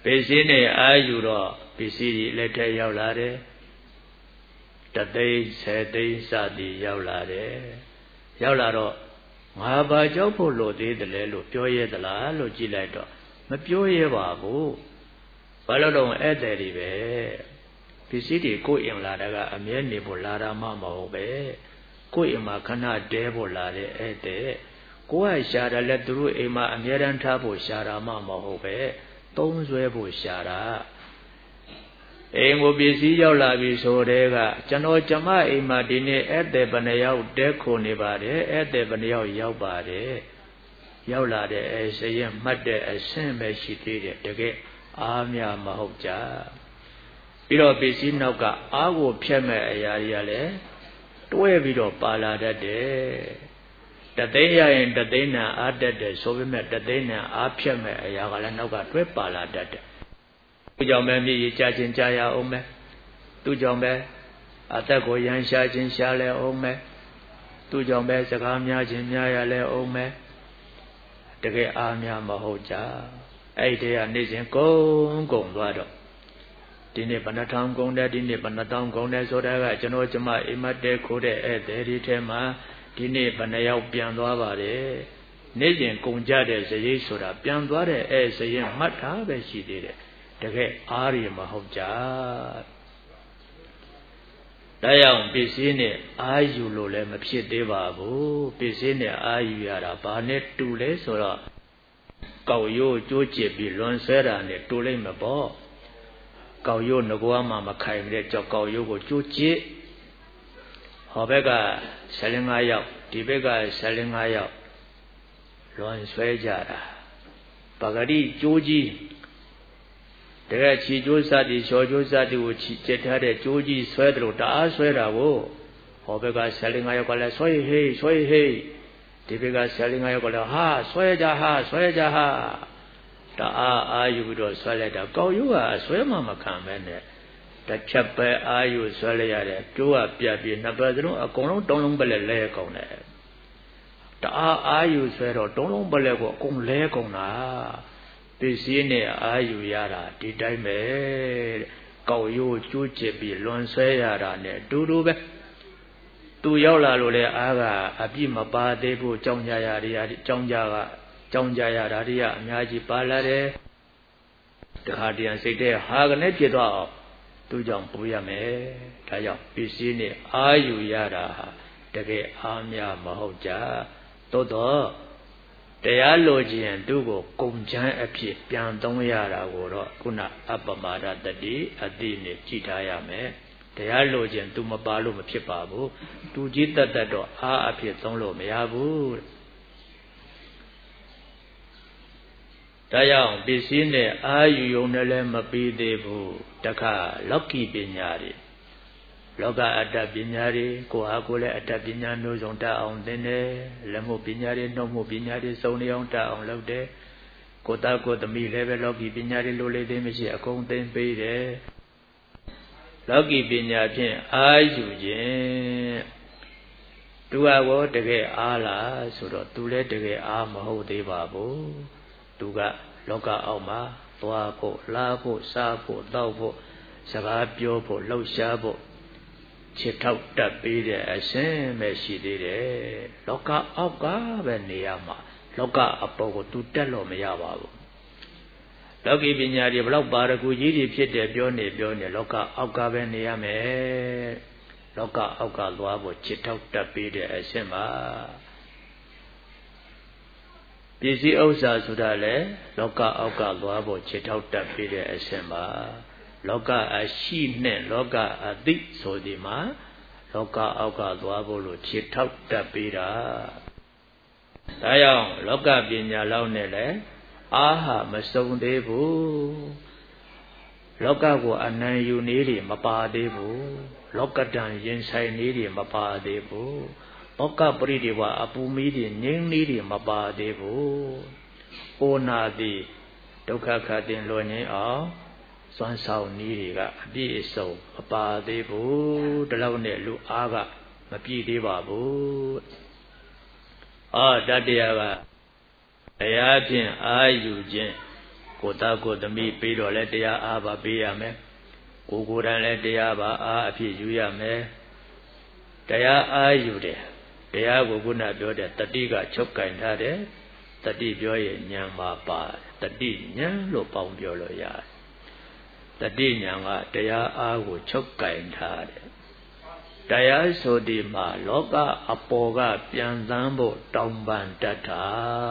ပစ္စည်းနဲ့အာယူတော့ပစ္စည်းတွေလက်ထက်ရောက်လာတယ်တသိန်းဆယ်သိန်းစသည်ရောက်လာတယ်ရောက်လာတော့ငါဘာကြောက်ဖို့လို့သေးတယ်လဲလို့ပြောရဲသလားလို့ကြည့်လိုက်တော့မပြောရဲပါဘူးဘာလို့တော့ဧည့်သည်တွေပဲပစ္စည်းတွေကိုအိမ်လာတာကအမြဲနေဖို့လာတာမှမဟုတ်ပဲကိုယ့်အိမ်မှာခဏတဲဖို့လာတဲ့ဧည့်သည်ကိုယ်ကရှာတာလဲသူတို့အိမ်မှာအမြဲတမ်းထားဖို့ရှာတာမှမဟုတ်ပဲသုံးဆွဲဖို့ရှာတာအိမ်ကိုပစ္စည်းရောက်လာပြီဆိုတဲ့ကကျွန်တော်ကျမအိမ်မှာဒီနေ့ဧည့်သည်ဘယ်နှယောက်တဲခိုနေပါတယ်ဧည့်သည်ဘယ်နှယောက်ရောက်ပါတယ်ရောက်လာတဲ့အဲစရင်မှတ်တဲ့အဆင့်ပဲရှိသေးတယ်တကယ်အားများမဟုတ်ကြပြီးတော့ပစ္စည်းနောက်ကအားကိုဖြတ်မဲ့အရာတွေကလည်းတွဲပြီးတော့ပါလာတတ်တယ်တသိန်းရရင်တသိန်းနဲ့အားတက်တယ်ဆိုပေမဲ့တသိန်းနဲ့အားဖြတ်မဲ့အရာကလည်းနောက်ကတွဲပါလာတတ်တယ်သူကြောင့်ပဲမြည်ရကြခြင်းကြားရအောင်မယ်သူကြောင့်ပဲအသက်ကိုရန်ရှာခြင်းရှာလဲအောင်မယ်သူကြောင့်ပဲစကားများခြင်းများရလဲအောင်မယ်တကယ်အားများမဟုတ်ကြအဲ့ဒီကနေစဉ်ကုန်သွားတော့ဒီနေ့ဘဏ္ဍထောင်ကုန်တယ်ဒီနေ့ဘဏ္ဍတောင်ကုန်တယ်ဆိုတာကကျွန်တော်ကျမအိမ်မက်တဲခိုးတဲ့ဧည့်သည်ဒီထဲမှာဒီနေ့ဘယ်နှယောက်ပြန်သွားပါတယ်နေ့စဉ်ကုန်ကြတဲ့ဇရိတ်ဆိုတာပြန်သွားတဲ့အဲဇရိတ်မှတ်ထားပဲရှိသေးတယ်တကယ်အားရမဟုတ်ကြဒါကြောင့်ပစ္စည်းနဲ့အာယူလို့လည်းမဖြစ်သေးပါဘူးပစ္စည်းနဲ့အာယူရတာဘာနဲ့တူလဲဆိုတော့ကောက်ရိုးကျိုးကျစ်ပြီးလွန်ဆဲတာနဲ့တူလိမ့်မပေါ့ကောက်ရိုးငကွာမှမခိုင်တဲ့ကြောက်ကောက်ရိုးကိုကျိုးကျစ်ဟောဘက်က15ယောက်ဒီဘက်က15ယောက်လွန်ဆွဲကြတာပဂတိကျိုးကြီးတကယ်ချီကျိုးစသည်လျှော်ကျိုးစသည်ကိုချီကျက်ထားတဲ့ကျိုးကြီးဆွဲတယ်လို့တအားဆွဲတာကိုဟောဘက်က15ယောက်ကလည်းဆွဲဟေးဆွဲဟေးဒီဘက်က15ယောက်ကလည်းဟာဆွဲကြဟာတအားအာယူပြီးတော့ဆွဲလိုက်တာကောက်ရိုးကဆွဲမှမခံပဲနဲ့တစ်ချက်ပဲအာယူဆွဲလိုက်ရတဲ့ကျိုးကပြတ်ပြီးနှစ်ပတ်စလုံးအကုန်လုံးတုံးလုံးပလက်လဲကုန်တယ်တအားအာယူဆွဲတော့တုံးလုံးပလက်ကိုအကုန်လဲကုန်တာပစ္စည်းနဲ့အာယူရတာဒီတိုင်းပဲကောက်ရိုးကျိုးကျစ်ပြီးလွန်ဆွဲရတာနဲ့တူတူပဲသူရောက်လာလို့လေအားကအပြစ်မပါသေးဘူးကြောင်းကြရတွေကြောင်းကြရတာတွေကအများကြီးပါလာတယ်တခါတည်းစိတ်ထဲဟာကနေဖြစ်သွားအောင်သူကြောင့်ပူရမယ်ဒါကြောင့်ပစ္စည်းနဲ့အာယူရတာဟာတကယ်အားများမဟုတ်ကြသို့တော့တရားလိုခြင်းသူ့ကိုကုံချမ်းအဖြစ်ပြန်သုံးရတာကိုတော့ခုနအပမာဒတတိအတိနဲ့ကြည်ထားရမယ်တရားလိုခြင်းသူမပါလို့မဖြစ်ပါဘူးသူကြီးတတ်တော့အားအဖြစ်သုံးလို့မရဘူးဒါကြောင့်ပစ္စည်းနဲ့အာယူယုံနဲ့လည်းမပြီးသေးဘူးတခါလောကီပညာတွေလောကအတ္တပညာတွေကိုဟာကိုလည်းအတ္တပညာမျိုးစုံတတ်အောင်သင်တယ်လက်မှုပညာတွေနှုတ်မှုပညာတွေစုံနေအောင်တတ်အောင်လုပ်တယ်ကိုသားကိုသမီးလည်းပဲလောကီပညာတွေလိုလေသေးမရှိအကုန်သင်ပေးတယ်လောကီပညာဖြင့်အာယူခြင်းသူဟာကိုတကယ်အားလားဆိုတော့သူလည်းတကယ်အားမဟုတ်သေးပါဘူးသူကလောကအောက်မှာသွားဖို့လာဖို့စားဖို့တောက်ဖို့စကားပြောဖို့လှုပ်ရှားဖို့ချစ်ထောက်တတ်ပေးတဲ့အရှင်ပဲရှိသေးတယ်လောကအောက်ကပဲနေရမှာလောကအပေါ်ကိုသူတက်လို့မရပါဘူးလောကီပညာတွေဘလောက်ပါရဂူကြီးတွေဖြစ်တယ်ပြောနေလောကအောက်ကပဲနေရမယ်လောကအောက်ကသွားဖို့ချစ်ထောက်တတ်ပေးတဲ့အရှင်ပါပစ္စည်းဥစ္စာဆိုတာလေလောကအောက်ကသွားဖို့ချစ်ထောက်တတ်ပေးတဲ့အရှင်ပါလောကအရှိနဲ့လောကအသိဆိုဒီမှာလောကအောက်ကသွားဖို့လို့ချစ်ထောက်တတ်ပေးတာဒါကြောင့်လောကပညာလောက်နဲ့လည်းအားဟာမစုံသေးဘူးလောကကိုအနံယူနေတွေမပါသေးဘူးလောကတံရင်ဆိုင်နေတွေမပါသေးဘူးဘောကပရိဒီဝအပူမီးတွေငြိမ်းနေတွေမပါသေးဘူးအိုနာတိဒုက္ခခတ်တင်လွန်ငင်းအောင်စွမ်းဆောင်နည်းတွေကအပြည့်အစုံမပါသေးဘူးဒီလောက်နဲ့လူအားကမပြည့်သေးပါဘူးတတ္တရားကတရားဖြင့်အာယူခြင်းကိုကိုသားကိုသမီးပြီးတော့လည်းတရားအားပါပေးရမယ်ကိုယ်တိုင်လည်းတရားပါအားအဖြစ်ယူရမယ်တရားအားယူတယ်တရားကိုခုနပြောတဲ့တတိကချုပ်ကင်ထားတယ်တတိပြောရင်ဉာဏ်ပါပါတတိဉာဏ်လို့ပေါင်းပြောလို့ရတယ်တတိဉာဏ်ကတရားအားကိုချုပ်ကင်ထားတယ်တရားဆိုဒီမှာလောကအပေါ်ကပြန်သန်းဖို့တောင်းပန်တတ်တာ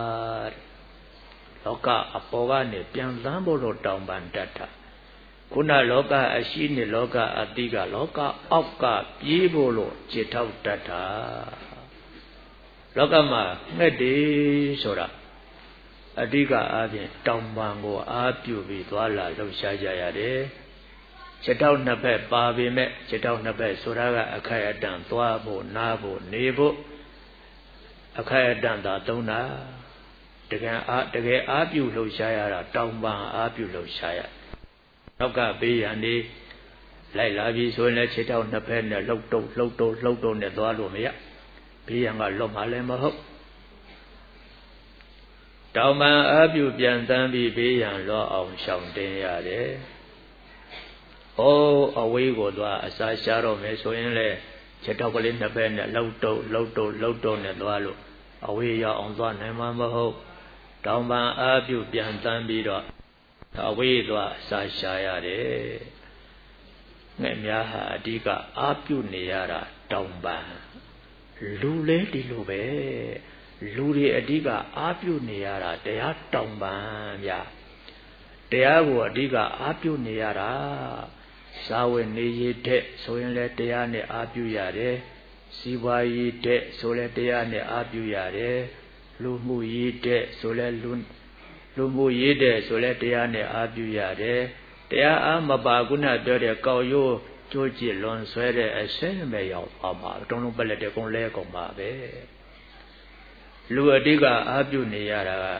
လောကအပေါ်ကနေပြန်သန်းဖို့လို့တောင်းပန်တတ်တာခုနလောကအရှိနေလောကအတိကလောကအောက်ကပြေးဖို့လို့จิตထောက်တတ်တာလောကမှာငှက်တယ်ဆိုတာအဓိကအားဖြင့်တောင်ပံကိုအားပြုပြီးသွားလာလှုပ်ရှားကြရတယ်จิตထောက်နှစ်ဖက်ပါပေမဲ့จิตထောက်နှစ်ဖက်ဆိုတာကအခိုက်အတန့်သွားဖို့နားဖို့နေဖို့အခိုက်အတန့်သာသုံးတာတကယ်အားပြုလှုပ်ရှားရတာတောင်ပံအားပြုလှုပ်ရှားရနောက်ကဘေးရန်နေလိုက်လာပြီဆိုရင်လည်းခြေထောက်နှစ်ဖက်နဲ့လှုပ်တုတ်နဲ့သွားလို့မရဘေးရန်ကလွတ်မှလည်းမဟုတ်တောင်ပံအားပြုပြန်တန်းပြီးဘေးရန်လွတ်အောင်ရှောင်တင်ရတယ်။အဝေးကိုသွားအစာရှားတော့မယ်ဆိုရင်လည်းခြေထောက်ကလေးနှစ်ဖက်နဲ့လှုပ်တုတ်နဲ့သွားလို့အဝေးရောက်အောင်သွားနိုင်မှာမဟုတ်တောင်ပံအားပြုပြန်တန်းပြီးတော့အဝေးသွားအစာရှားရတယ်ငှက်များဟာအဓိကအားပြုနေရတာတောင်ပံလူလဲဒီလိုပဲလူတွေအဓိကအားပြုနေရတာတရားတောင်ပံဗျာတရားကိုအဓိကအားပြုနေရတာစာဝတ်နေရတဲ့ဆိုရင်လည်းတရားနဲ့အားပြုရတယ်စီးပွားရေးတဲ့ဆိုလည်းတရားနဲ့အားပြုရတယ်လူမှုရေးတဲ့ဆိုလည်းလူမှုရေးတဲ့ဆိုလဲတရားနဲ့အားပြုရတယ်တရားအားမပါခုနပြောတဲ့ကောက်ရိုးကြိုးကြည့်လွန်ဆွဲတဲ့အစင်းမဲ့ရောက်ပါမှာတုံးလုံးပက်လက်တဲ့ကုန်းလဲကုန်ပါပဲလူအတိကအားပြုနေရတာက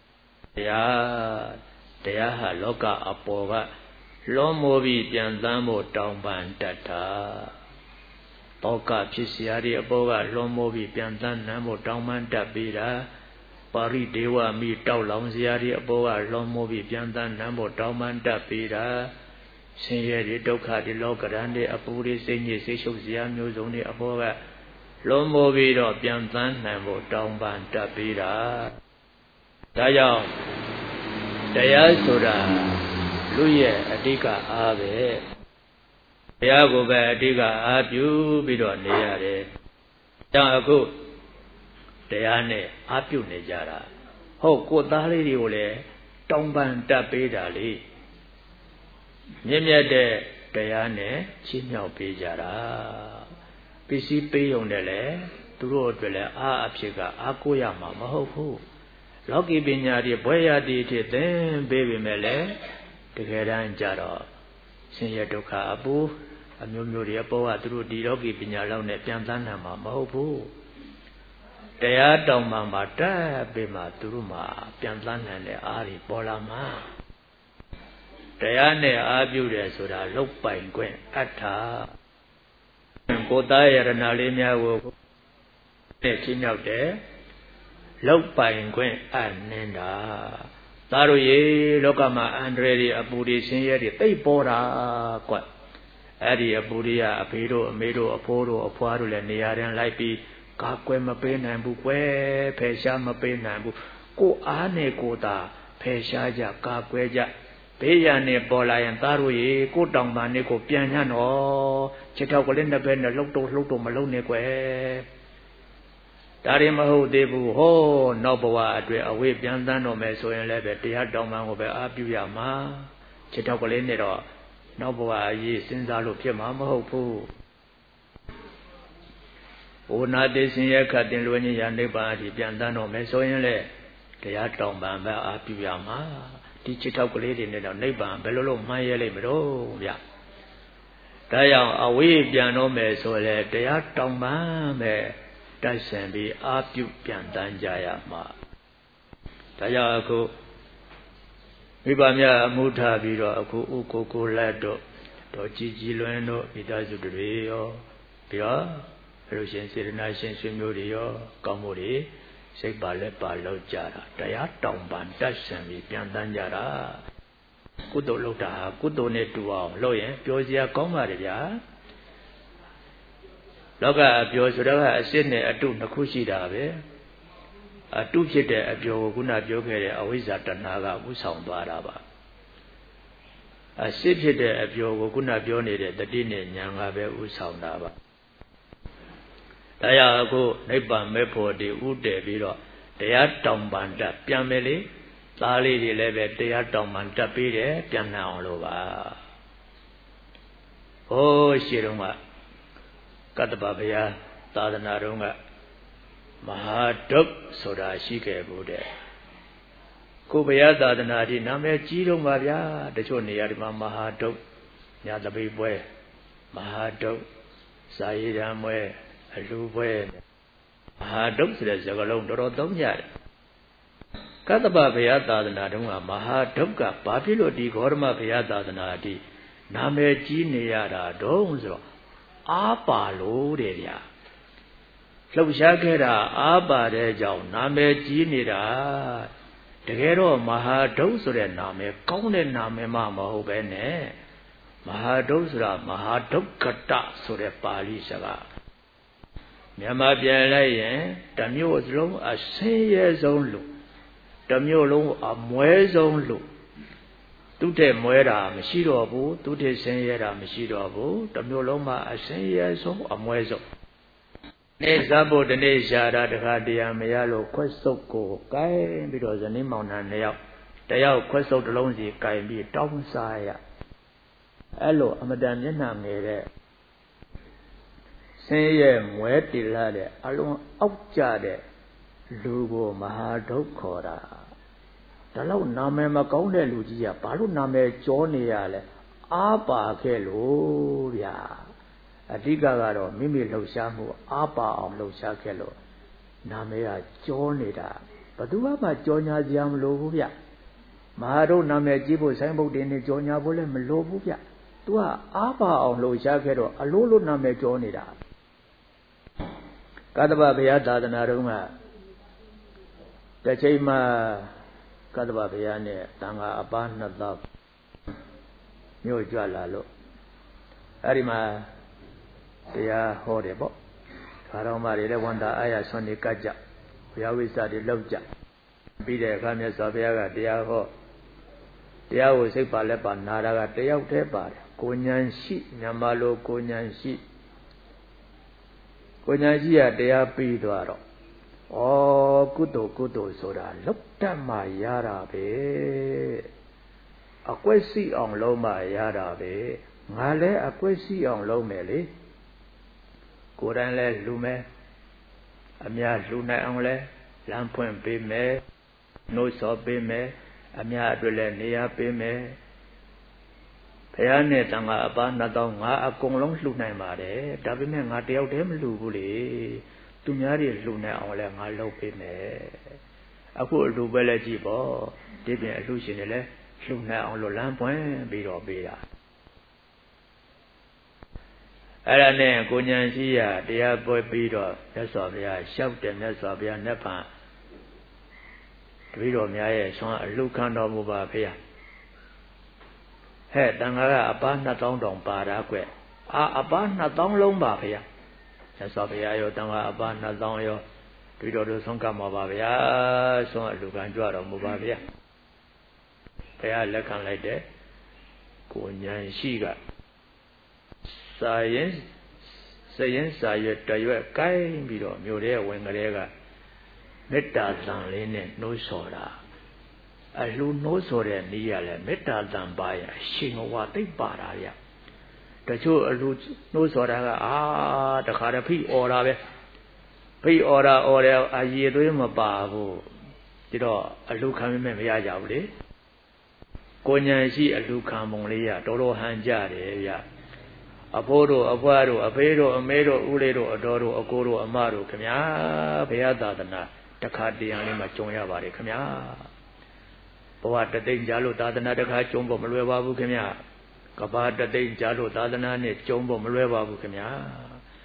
တရားဟာလောကအပေါ်ကလွန်မိုးပြီးပြန်သမ်းဖို့တောင်းပန်တတ်တာတောကဖြစ်เสียတဲ့အပေါ်ကလွန်မိုးပြီးပြန်သမ်းနိုင်ဖို့တောင်းပန်တတ်ပြီးတာပါရိဒေဝမိတောက်လောင်စရာတွေအပေါ်ကလွန်မိုးပြီးပြန်တန်းနမ်းဖို့တောင်းပန်တတ်ပေတာဆင်းရဲတွေဒုက္ခတွေလောကရန်တွေအပူတွေစိတ်ညစ်စိတ်ရှုပ်စရာမျိုးစုံတွေအပေါ်ကလွန်မိုးပြီးတော့ပြန်တန်းနိုင်ဖို့တောင်းပန်တတ်ပေတာဒါကြောင့်တရားဆိုတာလူရဲ့အဓိကအားပဲတရားကိုပဲအဓိကအားပြုပြီးတော့နေရတယ်ဒါအခုတရားနဲ့အားပြုနေကြတာဟုတ်ကိုသားလေးတွေကိုလည်းတောင်းပန်တတ်ပေးတာလေမြင့်မြတ်တဲ့တရားနဲ့ချီးမြှောက်ပေးကြတာပစ္စည်းပေးုံနဲ့လည်းသူတို့အတွက်လည်းအားအဖြစ်ကအားကိုးရမှာမဟုတ်ဘူးလောကီပညာတွေဘွဲရသည်ဖြစ်သင်ပေးပေမဲ့လည်းတကယ်တမ်းကြတော့ဆင်းရဲဒုက္ခအပူအမျိုးမျိုးတွေအပေါ်ကသူတို့ဒီလောကီပညာလောက်နဲ့ပြန်သန်းနိုင်မှာမဟုတ်ဘူးတရားတောင်မှာတက်ပြီးမှသူတို့မှာပြန်သန်းနိုင်တဲ့အားတွေပေါ်လာမှာတရားနဲ့အားပြုတယ်ဆိုတာလုတ်ပိုင်ခွင့်အထာကိုယ်သားယရဏလေးများကိုနဲ့ချင်းမြောက်တယ်လုတ်ပိုင်ခွင့်အနှင်းတာသားတို့ရေလောကမှာအန္တရာယ်တွေအပူတွေဆင်းရဲတွေသိပ်ပေါ်တာကွအဲ့ဒီအပူတွေကအဖေတို့အမေတို့အဖိုးတို့အဖွားတို့လည်းနေရာတန်းလိုက်ပြီးကာကွယ်မပေးနိုင်ဘူးကွယ်ဖယ်ရှားမပေးနိုင်ဘူးကိုအားနဲ့ကိုသာဖယ်ရှားကြကာကွယ်ကြဘေးရန်နဲ့ပေါ်လာရင်သားတို့ရေကိုတောင်ပန်နဲ့ကိုပြန်ညံ့တော့ခြေထောက်ကလေးနှစ်ဘက်နဲ့လှုပ်တော့မလှုပ်နဲ့ကွယ်ဒါရင်မဟုတ်သေးဘူးဟောနောက်ဘဝအတွက်အဝေးပြန်တန်းတော့မယ်ဆိုရင်လည်းပဲတရားတောင်ပန်ကိုပဲအားပြုရမှာခြေထောက်ကလေးနဲ့တော့နောက်ဘဝအရေးစဉ်းစားလို့ဖြစ်မှာမဟုတ်ဘူးဘုနာတိစင်ရခတ်တင်လွင်ညာနိဗ္ဗာန်အထိပြန်တန်းတော့မယ်ဆိုရင်လေတရားတောင်ပန်ပဲအားပြုရမှာဒီခြေထောက်ကလေးတွေနဲ့တော့နိဗ္ဗာန်ဘယ်လိုမှန်းရဲလိမ့်မလို့ဗျဒါကြောင့်အဝေးပြန်တော့မယ်ဆိုလေတရားတောင်ပန်ပဲတိုက်ဆင်ပြီးအားပြုပြန်တန်းကြရမှာဒါကြောင့်အခုမိဘများအမှုထားပြီးတော့အခုဥကိုလက်တို့တော်ကြည်လွင်တို့မိသားစုတွေရောပြီးတော့ဘယ်လိုရှင်စေတနာရှင်ဆွေမျိုးတွေရောကောင်းမှုတွေစိတ်ပါလက်ပါလောက်ကြတာတရားတောင်ပန်တတ်ဆင်ပြီးပြန်တန်းကြတာကုသိုလ်လုပ်တာကုသိုလ်နဲ့တူအောင်လုပ်ရင်ပြောစရာကောင်းပါတယ်ဗျာလောကအပြောဆိုတော့အစစ်နဲ့အတုနှစ်ခုရှိတာပဲအတုဖြစ်တဲ့အပြောကိုခုနပြောခဲ့တဲ့အဝိဇ္ဇာတဏှာကဥဆောင်သွားတာပါအစစ်ဖြစ်တဲ့အပြောကိုခုနပြောနေတဲ့တတိနဲ့ဉာဏ်ကပဲဥဆောင်တာပါတရားအခုနိဗ္ဗာန်မဲ့ဖို့ဒီဥတည်ပြီးတော့တရားတောင်ပန်တတ်ပြန်မယ်လေသားလေးတွေလည်းပဲတရားတောင်ပန်တတ်ပြီးတယ်ပြန်နိုင်အောင်လို့ပါဟိုးရှိတော့ကကတ္တပဘုရားသာသနာတော်ကမဟာဒုက္ခဆိုတာရှိခဲ့ဘူးတဲ့ကိုဘုရားသာသနာဒီနာမည်ကြီးတော့ပါဗျာတချို့နေရာဒီမှာမဟာဒုက္ခညာတပိပွဲမဟာဒုက္ခစာရည်ဓမ္မွဲအလူပွဲမဟာဒုက္ခဆိုတဲ့စကားလုံးတော်တော်သုံးကြတယ်ကတ္တပဘုရားသာသနာတော်ကမဟာဒုက္ခဘာဖြစ်လို့ဒီဂေါရမဘုရားသာသနာဒီနာမည်ကြီးနေရတာတော့ဆိုတော့အားပါလို့တဲ့ဗျာလှုပ်ရှားခဲ့တာအားပါတဲ့ကြောင့်နာမည်ကြီးနေတာတကယ်တော့မဟာဒုက္ခဆိုတဲ့နာမည်ကောင်းတဲ့နာမည်မှမဟုတ်ပဲနဲ့မဟာဒုက္ခဆိုတာမဟာဒုက္ခတဆိုတဲ့ပါဠိစကားမြန်မာပြန်လိုက်ရင်တမျိုးစလုံးအဆင်းရဲဆုံးလူတမျိုးလုံးအမွဲဆုံးလူသူ့တဲ့မွဲတာမရှိတော့ဘူးသူ့တဲ့ဆင်းရဲတာမရှိတော့ဘူးတမျိုးလုံးမှာအဆင်းရဲဆုံးအမွဲဆုံးနေစားဖို့တနေ့ရှာတာတခါတရားမရလို့ခွက်စုပ်ကိုကိုင်းပြီးတော့ဇနီးမောင်နှံ2ယောက်တယောက်ခွက်စုပ်တစ်လုံးစီကိုင်းပြီးတောင်းစားရအဲ့လိုအမတန်မျက်နှာငယ်တဲ့ဆင်းရဲမွဲတိလာတဲ့အလုံးအောက်ကျတဲ့လူကိုမဟာဒုက္ခခေါ်တာဒါလို့နာမည်မကောင်းတဲ့လူကြီးကဘာလို့နာမည်ကျော်နေရလဲအားပါခဲ့လို့ဗျာအဓိကကတော့မိမိလှုပ်ရှားမှုအားပါအောင်လှုပ်ရှားခဲ့လို့နာမည်ကကျော်နေတာဘယ်သူမှကြော်ညာစရာမလိုဘူးဗျမဟာတို့နာမည်ကြီးဖို့ဆိုင်ဘုတ်တင်နေကြော်ညာဖို့လည်းမလိုဘူးဗျသူကအားပါအောင်လှုပ်ရှားခဲ့တော့အလိုလိုနာမည်ကျော်နေတာကတ္တပဘုရားသာသနာတော်ကတစ်ချိန်မှာကတ္တပဘုရားနဲ့တန်ခါအပါ2000မြို့ကြွလာလို့အဲ့ဒီမှာတရားဟောတယ်ပေါ့ခါတော်မတွေလည်းဝန်တာအာရဆွမ်းနေကတ်ကြဘုရားဝိဇ္ဇာတွေလောက်ကြပြီးတဲ့အခါမြတ်စွာဘုရားကတရားဟောတရားကိုစိတ်ပါလက်ပါနာတာကတယောက်တည်းပါတယ်ကိုဉဏ်ရှိမြန်မာလိုကိုဉဏ်ရှိကတရားပြီးသွားတော့ဩကုသိုလ်ဆိုတာလုတ်တတ်မှရတာပဲအကွက်စီအောင်လုံးမှရတာပဲငါလည်းအကွက်စီအောင်လုံးမယ်လေကိုယ်တိုင်လဲလှူမယ်အများလှူနိုင်အောင်လဲလမ်းဖွင့်ပေးမယ်နှိုးဆော်ပေးမယ်အများအတွက်လဲနေရာပေးမယ်ဘုရားနဲ့တန်ခါအပါ2000ငါအကုန်လုံးလှူနိုင်ပါတယ်ဒါပေမဲ့ငါတယောက်တည်းမလှူဘူးလေသူများတွေလှူနိုင်အောင်လဲငါလုပ်ပေးမယ်အခုအလှူပဲလဲကြည့်ပေါ့ဒီပြင်အလှူရှင်တွေလဲလှူနိုင်အောင်လို့လမ်းပွင့်ပြီးတော့ပေးတာအဲ့ဒါနဲ့ကိုဉဏ်ရှိရတရားပွဲပြီးတော့မြတ်စွာဘုရားလျှောက်တယ်မြတ်စွာဘုရားနတ်ဖန်တပည့်တော်များရဲ့ဆွမ်းအလှခံတော်မူပါဖေဟာဟဲ့တန်ခါကအပါ2000တောင်ပါတာကွအပါ2000လုံးပါဖေဟာမြတ်စွာဘုရားရောတန်ခါအပါ2000ရောတပည့်တော်တို့ဆုံးကမှာပါဗျာဆွမ်းအလှခံကြွတော်မူပါဗျာဘုရားလက်ခံလိုက်တယ်ကိုဉဏ်ရှိကစာရင်စာရွက်တရွက်ကိုင်းပြီးတော့မြို့ထဲဝင်ကလေးကမေတ္တာတန်လေးနဲ့နှိုးဆော်တာအလှနှိုးဆော်တဲ့နည်းရလဲမေတ္တာတန်ပါရရှင်ဝါသိပ်ပါတာဗျတချို့အလှနှိုးဆော်တာကတခါတဖိអော်တာပဲဖိអော်တယ်အရည်သွေးမပါဘူးဒီတော့အလှခံမဲ့မရကြဘူးလေကိုဉဏ်ရှိအလှခံပုံလေးရတော်တော်ဟန်ကြတယ်ဗျအဖိုးတို့အဖွားတို့အဖေးတို့အမေတို့ဦးလေးတို့အတော်တို့အကိုတို့အမတို့ခမညာဘုရားသာသနာတခါတရံလေးမှာကြုံရပါတယ်ခမညာဘဝတသိမ့်ကြလို့သာသနာတခါကြုံဖို့မလွယ်ပါဘူးခမညာကဘာတသိမ့်ကြလို့သာသနာနဲ့ကြုံဖို့မလွယ်ပါဘူးခမညာ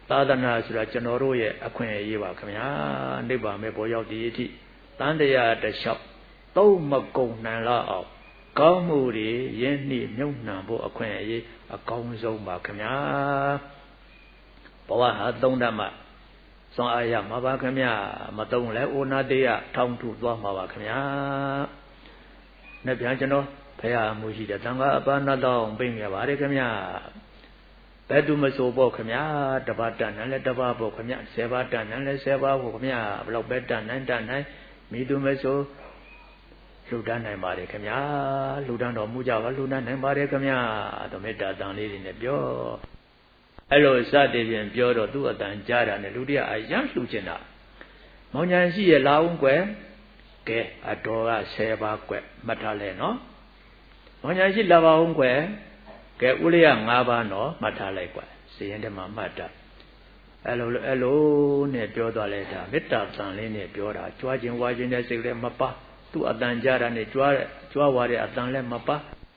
သာသနာဆိုတာကျွန်တော်တို့ရဲ့အခွင့်အရေးပါခင်ဗျာနိဗ္ဗာန်မဲ့ပေါ်ရောက်ဒီအထိတန်တရားတစ်လျှောက်သုံးမကုန်နိုင်လောက်အောင်ကောင်းမှုတွေယဉ်နှိမြုပ်နှံဖို့အခွင့်အရေးအကောင်းဆုံးပါခင်ဗျာဘဝဟာသုံးဓမ္မစွမ်းအားရမှာပါခင်ဗျာမသုံးလဲဩနာတေယထောင်ထုသွားမှာပါခင်ဗျာနဲ့ပြန်ကျွန်တော်ဖရာမှုရှိတဲ့သံဃာအပါဏတောင်းပြင်ခဲ့ပါတယ်ခင်ဗျာဘယ်သူမဆိုပေါ့ခင်ဗျာတပတ်တန်တယ်လဲတပတ်ပေါ့ခင်ဗျာ10ပါးတန်တယ်လဲ10ပါးပေါ့ခင်ဗျာဘယ်လောက်ပဲတန်နိုင်မိသူမဆိုလှူဒန်းနိုင်ပါတယ်ခင်ဗျာလှူဒန်းတော်မူကြပါလှူဒန်းနိုင်ပါတယ်ခင်ဗျာသမေတ္တာတန်လေးတွေနဲ့ပြောအဲ့လိုစတဲ့ပြင်ပြောတော့သူ့အတန်ကြားတာနဲ့လူတရအရန်လှူချင်တာမောင်ညာရှိရဲ့လာအောင်ကွယ်ကဲအတော်က10ပါးကွယ်မှတ်ထားလဲနော်မောင်ညာရှိလာပါအောင်ကွယ်ကဲဥလိယ5ပါးနော်မှတ်ထားလိုက်ကွယ်စီရင်ထဲမှာမှတ်တာအဲ့လိုနဲ့ပြောသွားလဲဒါမေတ္တာတန်လေးနဲ့ပြောတာကြွားခြင်းဝါခြင်းတဲ့စိတ်လည်းမပါသူ့အတန်ကြားတာနဲ့ကြွားဝါတဲ့အတန်လည်းမပါ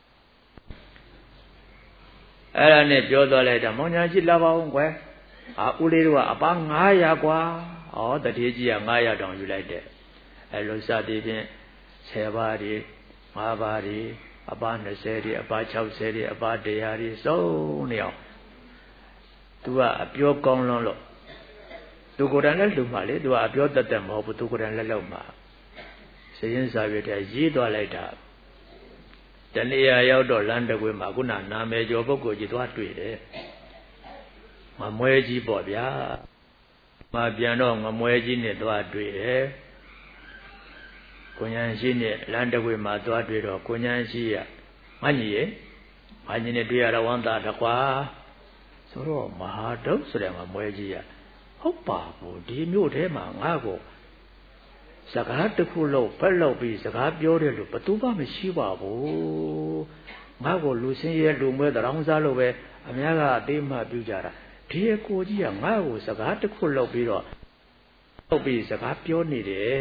အဲ့ဒါနဲ့ပြောသွားလိုက်တာမောင်ညာရှိလာပါအောင်ကွယ်ဦးလေးတို့ကအပန်း900กว่าတတိကြီးက900တောင်ယူလိုက်တယ်အဲ့လိုစသည်ဖြင့်10ပါးတွေ5ပါးတွေအပန်း20တွေအပန်း60တွေအပန်း100တွေစုံနေအောင်သူကအပြောကောင်းလွန်းလို့သူကိုယ်တိုင်လည်းလှူမှလေသူကအပြောတတ်မဟုတ်ဘူးသူကိုယ်တိုင်လည်းလုပ်မှာစရင်စာရွက်ထဲရေးသွားလိုက်တာတဏှာရောက်တော့လမ်းတကွေးမှာခုနနာမည်ကျော်ပုဂ္ဂိုလ်ကြီးသွားတွေ့တယ်ငမွဲကြီးပေါ့ဗျာမပြန်တော့ငမွဲကြီးနဲ့သွားတွေ့တယ်ကိုညာရှိနဲ့လမ်းတကွေးမှာသွားတွေ့တော့ကိုညာရှိကမကြီးရဲ့မကြီးနဲ့တွေ့ရတော့ဝမ်းသာတကွာဆိုတော့မဟာဒုတ်ဆိုတဲ့ငမွဲကြီးကဟုတ်ပါဘူးဒီမြို့ထဲမှာငါ့ကိုစကားတစ်ခုလို့ဖက်လို့ပြီးစကားပြောတယ်လို့ဘသူမှမရှိပါဘူးငါ့ကိုလူစင်းရဲလူမွဲတရောင်းစားလို့ပဲအများကအသေးမှပြုကြတာဒီအကိုကြီးကငါ့ကိုစကားတစ်ခုလို့ပြီးတော့ဟုတ်ပြီးစကားပြောနေတယ်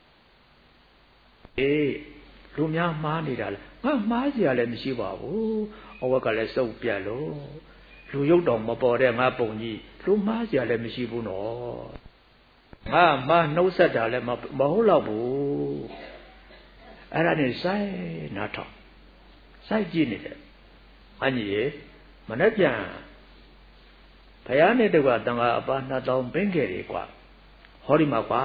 လူများမှားနေတာလေငါမှားစရာလည်းမရှိပါဘူးအဝက်ကလည်းစုပ်ပြတ်လို့လူရုပ်တော်မပေါ်တဲ့ငါပုံကြီးလူမှားစရာလည်းမရှိဘူးနော်ငါမှနှုတ်ဆက်တာလည်းမဟုတ်တော့ဘူးအဲ့ဒါနဲ့စိုက်နားထောင်စိုက်ကြည့်နေတယ်အညီရေမနေ့ပြန်ဘုရားနဲ့တကွာတန်ခါအပါ2000ပင်းခဲ့တယ်ကွာဟောဒီမှာကွာ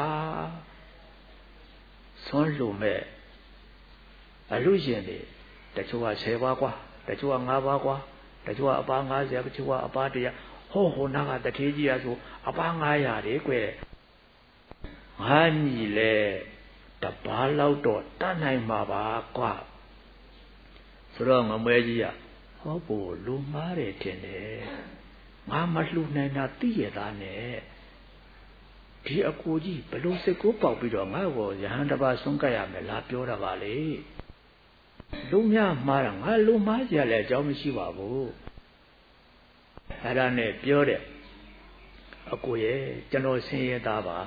ဆွမ်းလူမဲ့အလူရှင်တွေတချို့က10ပါးကွာတချို့က5ပါးကွာတချို့ကအပါ90တချို့ကအပါ100ဟောနာကတထေးကြီးရဆိုအပါ900တွေကွယ်ငါညီလေတပါးလောက်တော့တတ်နိုင်မှာပါကွာဆိုတော့ငမွဲကြီးကဟောဖို့လူမားတယ်ထင်တယ်ငါမလှူနိုင်တာသိရသားနဲ့ဒီအကူကြီးဘလို့စိတ်ကိုပေါက်ပြီးတော့ငါ့ကိုရဟန်းတစ်ပါးဆုံးကပ်ရမယ်လားပြောတာပါလေလူများမှားတာငါလူမားကြလည်းအကြောင်းမရှိပါဘူးအဲ့ဒါနဲ့ပြောတဲ့အကူရဲ့ကျွန်တော်ဆင်းရဲသားပါ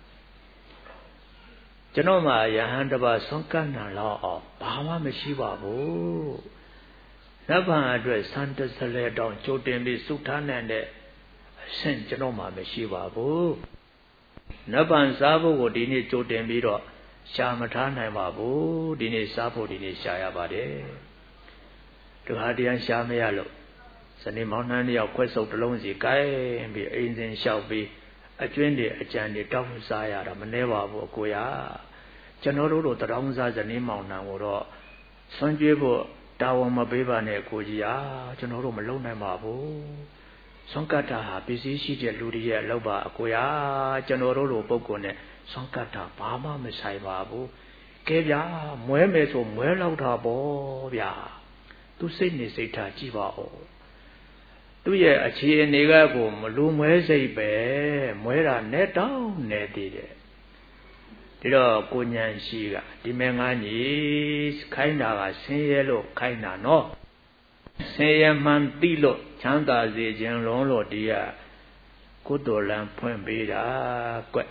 ကျွန်တော်မှာယဟန်တစ်ပါးဆုံးကပ်နိုင်တော့အောင်ဘာမှမရှိပါဘူးနတ်ဗန်အတွက်စံတစလဲတောင်ကြိုတင်ပြီးစုထားနိုင်တဲ့အဆင့်ကျွန်တော်မှာမရှိပါဘူးနတ်ဗန်စားဖို့ကိုဒီနေ့ကြိုတင်ပြီးတော့ရှာမထားနိုင်ပါဘူးဒီနေ့စားဖို့ဒီနေ့ရှာရပါတယ်သူဟာတရားရှာမရလို့စနေမောင်နှန်းတယောက်ခွဲစုပ်တစ်လုံးစီကိုင်းပြီးအိမ်စဉ်လျှောက်ပြီးအကျွင်းတွေအကြံတွေတောက်စားရတာမနှဲပါဘူးအကိုရကျွန်တော်တို့တရောင်းစားစနေမောင်နှန်းကိုတော့ဆွမ်းကြွေးဖို့တာဝန်မပေးပါနဲ့ကိုကြီးကျွန်တော်တို့မလုံနိုင်ပါဘူးဆွမ်းကတ်တာဟာပစ္စည်းရှိတဲ့လူတွေရဲ့အလုပ်ပါအကိုရကျွန်တော်တို့လိုပုဂ္ဂိုလ်နဲ့ဆွမ်းကတ်တာဘာမှမဆိုင်ပါဘူးကဲဗျာမွဲမယ်ဆိုမွဲလောက်တာပေါ့ဗျာသူစိတ်နေစိတ်ထားကြည့်ပါဦးသူရဲ့အခြေအနေကကိုမလူမွဲစိတ်ပဲမွဲတာနဲ့တောင်းနေသေးတယ်ဒီတော့ကိုဉဏ်ရှိကဒီမဲ့ငါညီခိုင်းတာကဆင်းရဲလို့ခိုင်းတာနော်ဆင်းရဲမှန်သိလို့ချမ်းသာစေခြင်းလုံးလို့ဒီကကုသိုလ်လံဖွင့်ပေးတာကွ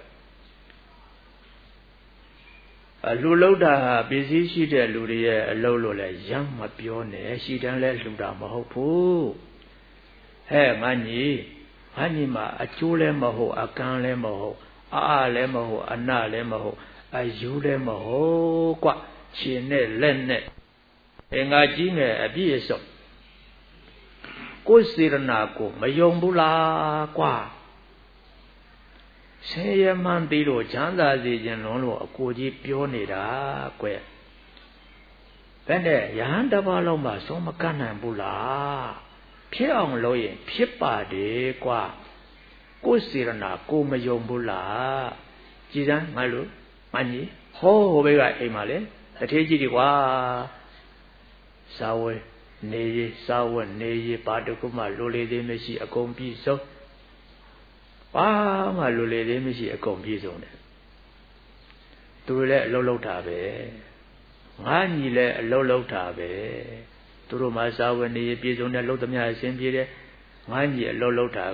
အလှလုပ်တာဟာပစ္စည်းရှိတဲ့လူတွေရဲ့အလုပ်လို့လည်းရမ်းမပြောနဲ့ရှိတန်းလဲလှူတာမဟုတ်ဘူးဟဲ့ငါညီငညီမအကျိုးလည်းမဟုတ်အကန်းလည်းမဟုတ်အားလည်းမဟုတ်အနလည်းမဟုတ်အယူလည်းမဟုတ်ကွခြေနဲ့လက်နဲ့အင်္ဂါကြီးငယ်အပြည့်အစုံကိုယ်စေရနာကိုမယုံဘူးလားကွာဆင်းရဲမှန်းသိလို့ချမ်းသာစေခြင်းလုံးလို့အကိုကြီးပြောနေတာကွဘယ်နဲ့ယဟန်တစ်ပါးလုံးမှဆုံးမကတ်နိုင်ဘူးလားဖြစ်အောင်လုပ်ရင်ဖြစ်ပါတယ်ကွာကိုယ်စေရနာကိုမယုံဘူးလားကြည်စမ်းငါလို့မကြီးဟိုးဘက်ကအိမ်မှာလေတထေးကြီးတွေကွာစာဝဲနေရစာဝတ်နေရဘာတခုမှလိုလေသေးမရှိအကုန်ပြည့်စုံဘာမှလိုလေသေးမရှိအကုန်ပြည့်စုံတယ်သူတို့လည်းအလုံးလုံးတာပဲငါညီလည်းအလုံးလုံးတာပဲသူတို့မှစာဝတ်နေရပြည့်စုံတဲ့လုံးသမျှအရှင်ပြေတယ်ငါညီအလုံးလုံးတာ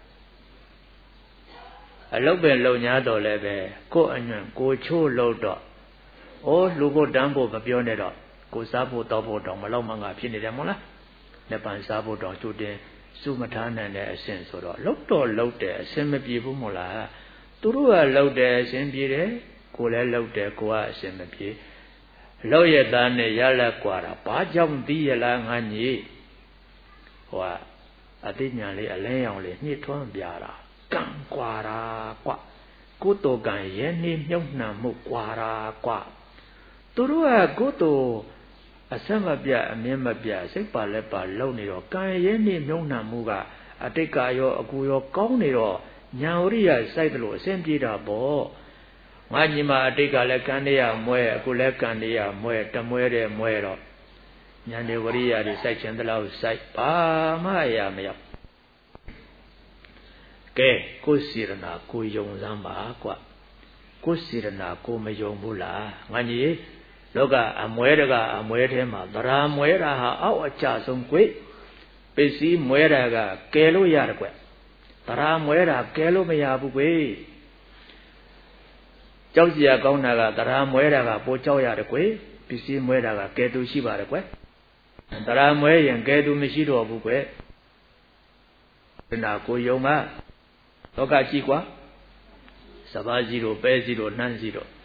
ကအလုံးပဲလုံညာတော်လည်းပဲကိုယ်အညွန့်ကိုချိုးလို့တော့ဩလူကိုတန်းဖို့မပြောနဲ့တော့ကိုစားဖို့တောက်ဖို့တောင်မလောက်မှငါဖြစ်နေတယ်မဟုတ်လားလက်ပံစားဖို့တောင်ကျူတင်စုမထားနိုင်တဲ့အဆင့်ဆိုတော့လောက်တော့လောက်တယ်အဆင်မပြေဘူးမို့လားသူတို့ကလောက်တယ်အဆင်ပြေတယ်ကိုလည်းလောက်တယ်ကိုကအဆင်မပြေလောက်ရသားနဲ့ရလက်กว่าတာဘာကြောင့်သိရလားငါညီဟိုကအသိဉာဏ်လေးအလဲအောင်လေးညှိထွန်းပြတာကံกว่าတာကွကုသိုလ်ကံရဲ့နေမြုပ်နှံမှုกว่าတာကွသူတို့ကကုသိုလ်အဆက်မပြတ်အမြင်မပြတ်စိတ်ပါလက်ပါလုံနေတော့ကံရဲ့နေမြုပ်နှံမှုကအတိတ်ကရောအကူရောကောင်းနေတော့ညာဝရိယစိုက်တယ်လို့အစဉ်ပြေတာပေါ့ငါညီမအတိတ်ကလည်းကံတရားမွဲအခုလည်းကံတရားမွဲတမွဲတဲ့မွဲတော့ညာနေဝရိယတွေစိုက်ခြင်းတလောက်စိုက်ဘာမှရမရောကဲကိုယ်စေရနာကိုယုံစမ်းပါကွကိုယ်စေရနာကိုမယုံဘူးလားငါညီလောကအမွဲတကအမွဲထဲမှာသရာမွဲတာဟာအောက်အကျဆုံးကွပစ္စည်းမွဲတာကကယ်လို့ရတယ်ကွသရာမွဲတာကယ်လို့မရဘူးကွကြောက်စရာကောင်းတာကသရာမွဲတာကပိုကြောက်ရတယ်ကွပစ္စည်းမွဲတာကကယ်သူရှိပါတယ်ကွသရာမွဲရင်ကယ်သူမရှိတော့ဘူးကွဒီနာကိုယုံကလောကကြီးကွာစပါးစီတို့ပဲစီတို့နှမ်းစီတို့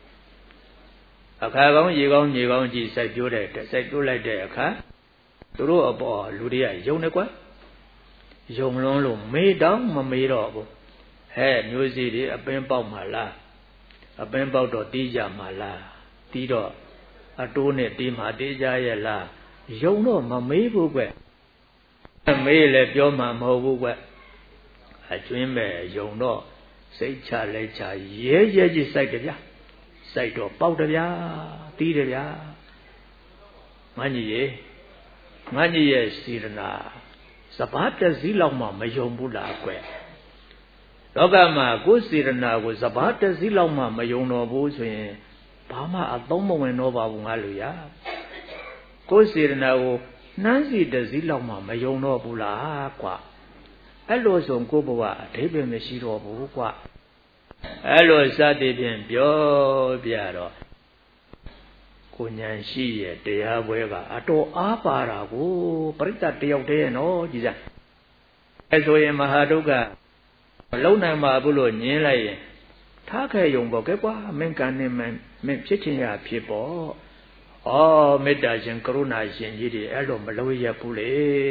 အခါကောင်းရေကောင်းမြေကောင်းကြည့်စိုက်ပြိုးတဲ့စိုက်ပြိုးလိုက်တဲ့အခါသူတို့အပေါ်လူတွေကယုံနေကွာယုံလွန်းလို့မေးတော့မမေးတော့ဘူးဟဲ့မျိုးစီတွေအပင်ပေါက်မှာလားအပင်ပေါက်တော့တီးကြမှာလားတီးတော့အတိုးနဲ့တီးမှာတီးကြရဲ့လားယုံတော့မမေးဘူးကွမေးလည်းပြောမှာမဟုတ်ဘူးကွအကျွင်းမဲ့ယုံတော့စိတ်ချလက်ချရဲရဲကြီးစိုက်ကြဗျာစိုက်တော့ပေါက်တယ်ဗျာတီးတယ်ဗျာငါညီရဲ့စေရနာစပါးတစည်းလောက်မှမယုံဘူးလားကွလောကမှာကိုယ်စေရနာကိုစပါးတစည်းလောက်မှမယုံတော့ဘူးဆိုရင်ဘာမှအသုံးမဝင်တော့ပါဘူးငါလူရကိုယ်စေရနာကိုနှမ်းစီတစည်းလောက်မှမယုံတော့ဘူးလားကွအဲ့လိုဆိုကိုယ်ဘဝအဓိပ္ပာယ်မရှိတော့ဘူးကွအဲ့လိုစသည်ဖြင့်ပြောပြတော့ကိုဉာဏ်ရှိရဲ့တရားပွဲကအတော်အားပါတာကိုပရိသတ်တယောက်တည်းနော်ကြည်စမ်းအဲဆိုရင်မဟာဒုက္ခမလုံနိုင်ပါဘူးလို့ညင်းလိုက်ရင်ထားခဲ့ယုံပေါ့ကဲကွာမင်းကံနဲ့မင်းဖြစ်ချင်းရဖြစ်ပေါ့ဩမေတ္တာရှင်ကရုဏာရှင်ကြီးတွေအဲ့လိုမလုပ်ရဘူးလေ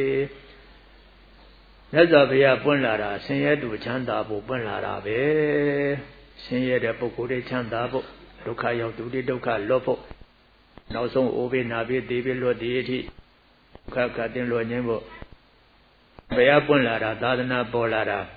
မြတ်စွာဘုရားပွင့်လာတာဆင်းရဲသူချမ်းသာဖို့ပွင့်လာတာပဲဆင်းရဲတဲ့ပုဂ္ဂိုလ်တွေချမ်းသာဖို့ဒုက္ခရောက်သူတွေဒုက္ခလွတ်ဖို့နောက်ဆုံးအိုးဘေးနာဘေးသေဘေးလွတ်ဒီအထိဒုက္ခကတင်လွတ်ခြင်းဖို့ဘုရားပွင့်လာတာသာသနာပေါ်လာတာ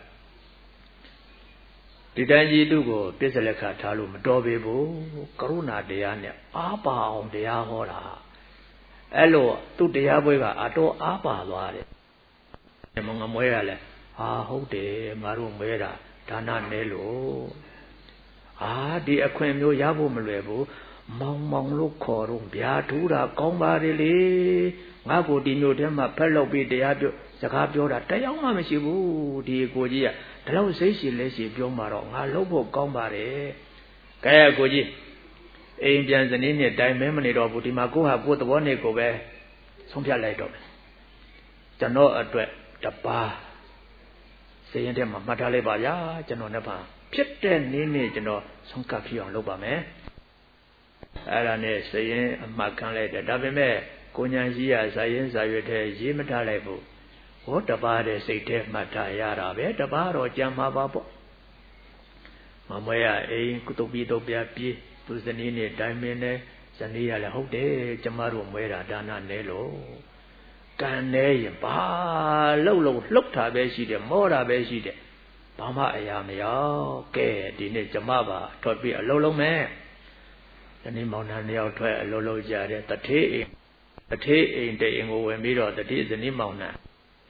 ဒီတန်ကြီးသူကိုပြစ္ဆလက်ခထားလို့မတော်ပေဘူးကရုဏာတရားနဲ့အားပါအောင်တရားဟောတာအဲ့လိုသူ့တရားပွဲကအတော်အားပါသွားတယ်မငမွဲရလဲဟာဟုတ်တယ်ငါတို့မွဲတာဒါနနဲလို့ဒီအခွင့်မျိုးရဖို့မလွယ်ဘူးမောင်မောင်လို့ခေါ်တော့ဗျာထူးတာကောင်းပါလေလေငါကိုဒီမျိုးထဲမှာဖက်လောက်ပြီးတရားပြောစကားပြောတာတရားမှမရှိဘူးဒီကိုကြီးကဒီလောက်စိတ်ရှိလဲရှိပြောမှာတော့ငါလုပ်ဖို့ကောင်းပါတယ်ကဲကိုကြီးအိမ်ပြန်စနေနေ့တိုင်မဲမနေတော့ဘူးဒီမှာကိုဟာကိုသဘောနဲ့ကိုပဲဆုံးဖြတ်လိုက်တော့မယ်ကျွန်တော်အတွက်တပါးစိတ်ရင်ထဲမှာမှတ်ထားလိုက်ပါဗျာကျွန်တော်နဲ့ပါဖြစ်တဲ့နည်းနဲ့ကျွန်တော်ဆုံးကပ်ဖြစ်အောင်လုပ်ပါမယ်အဲ့ဒါနဲ့စိတ်ရင်အမှတ်ခံလိုက်တယ်ဒါပေမဲ့ကိုညာရှိရဇာရင်ဇာရွက်ထဲရေးမထားလိုက်ဘူးဟောတပါးတဲ့စိတ်ထဲမှတ်ထားရတာပဲတပါးတော့ကြံမှာပါပေါ့မမွဲရအိမ်ကုတုပ်ပြီးတော့ပြပြေးသူဇနီးနဲ့တိုင်မင်းနဲ့ဇနီးရလည်းဟုတ်တယ်ကျမတို့မွဲတာဒါနနဲ့လို့ကံနေရင်ဘာလှုပ်လှုပ်တာပဲရှိတယ်မောတာပဲရှိတယ်ဘာမှအရာမရောကဲဒီနေ့ကျမပါထွက်ပြီးအလုံးလုံးမယ်ဇနီးမောင်နှံနှစ်ယောက်ထွက်အလုံးလုံးကြတယ်တထေးအိမ်တအိမ်ကိုဝင်ပြီးတော့တတိဇနီးမောင်နှံ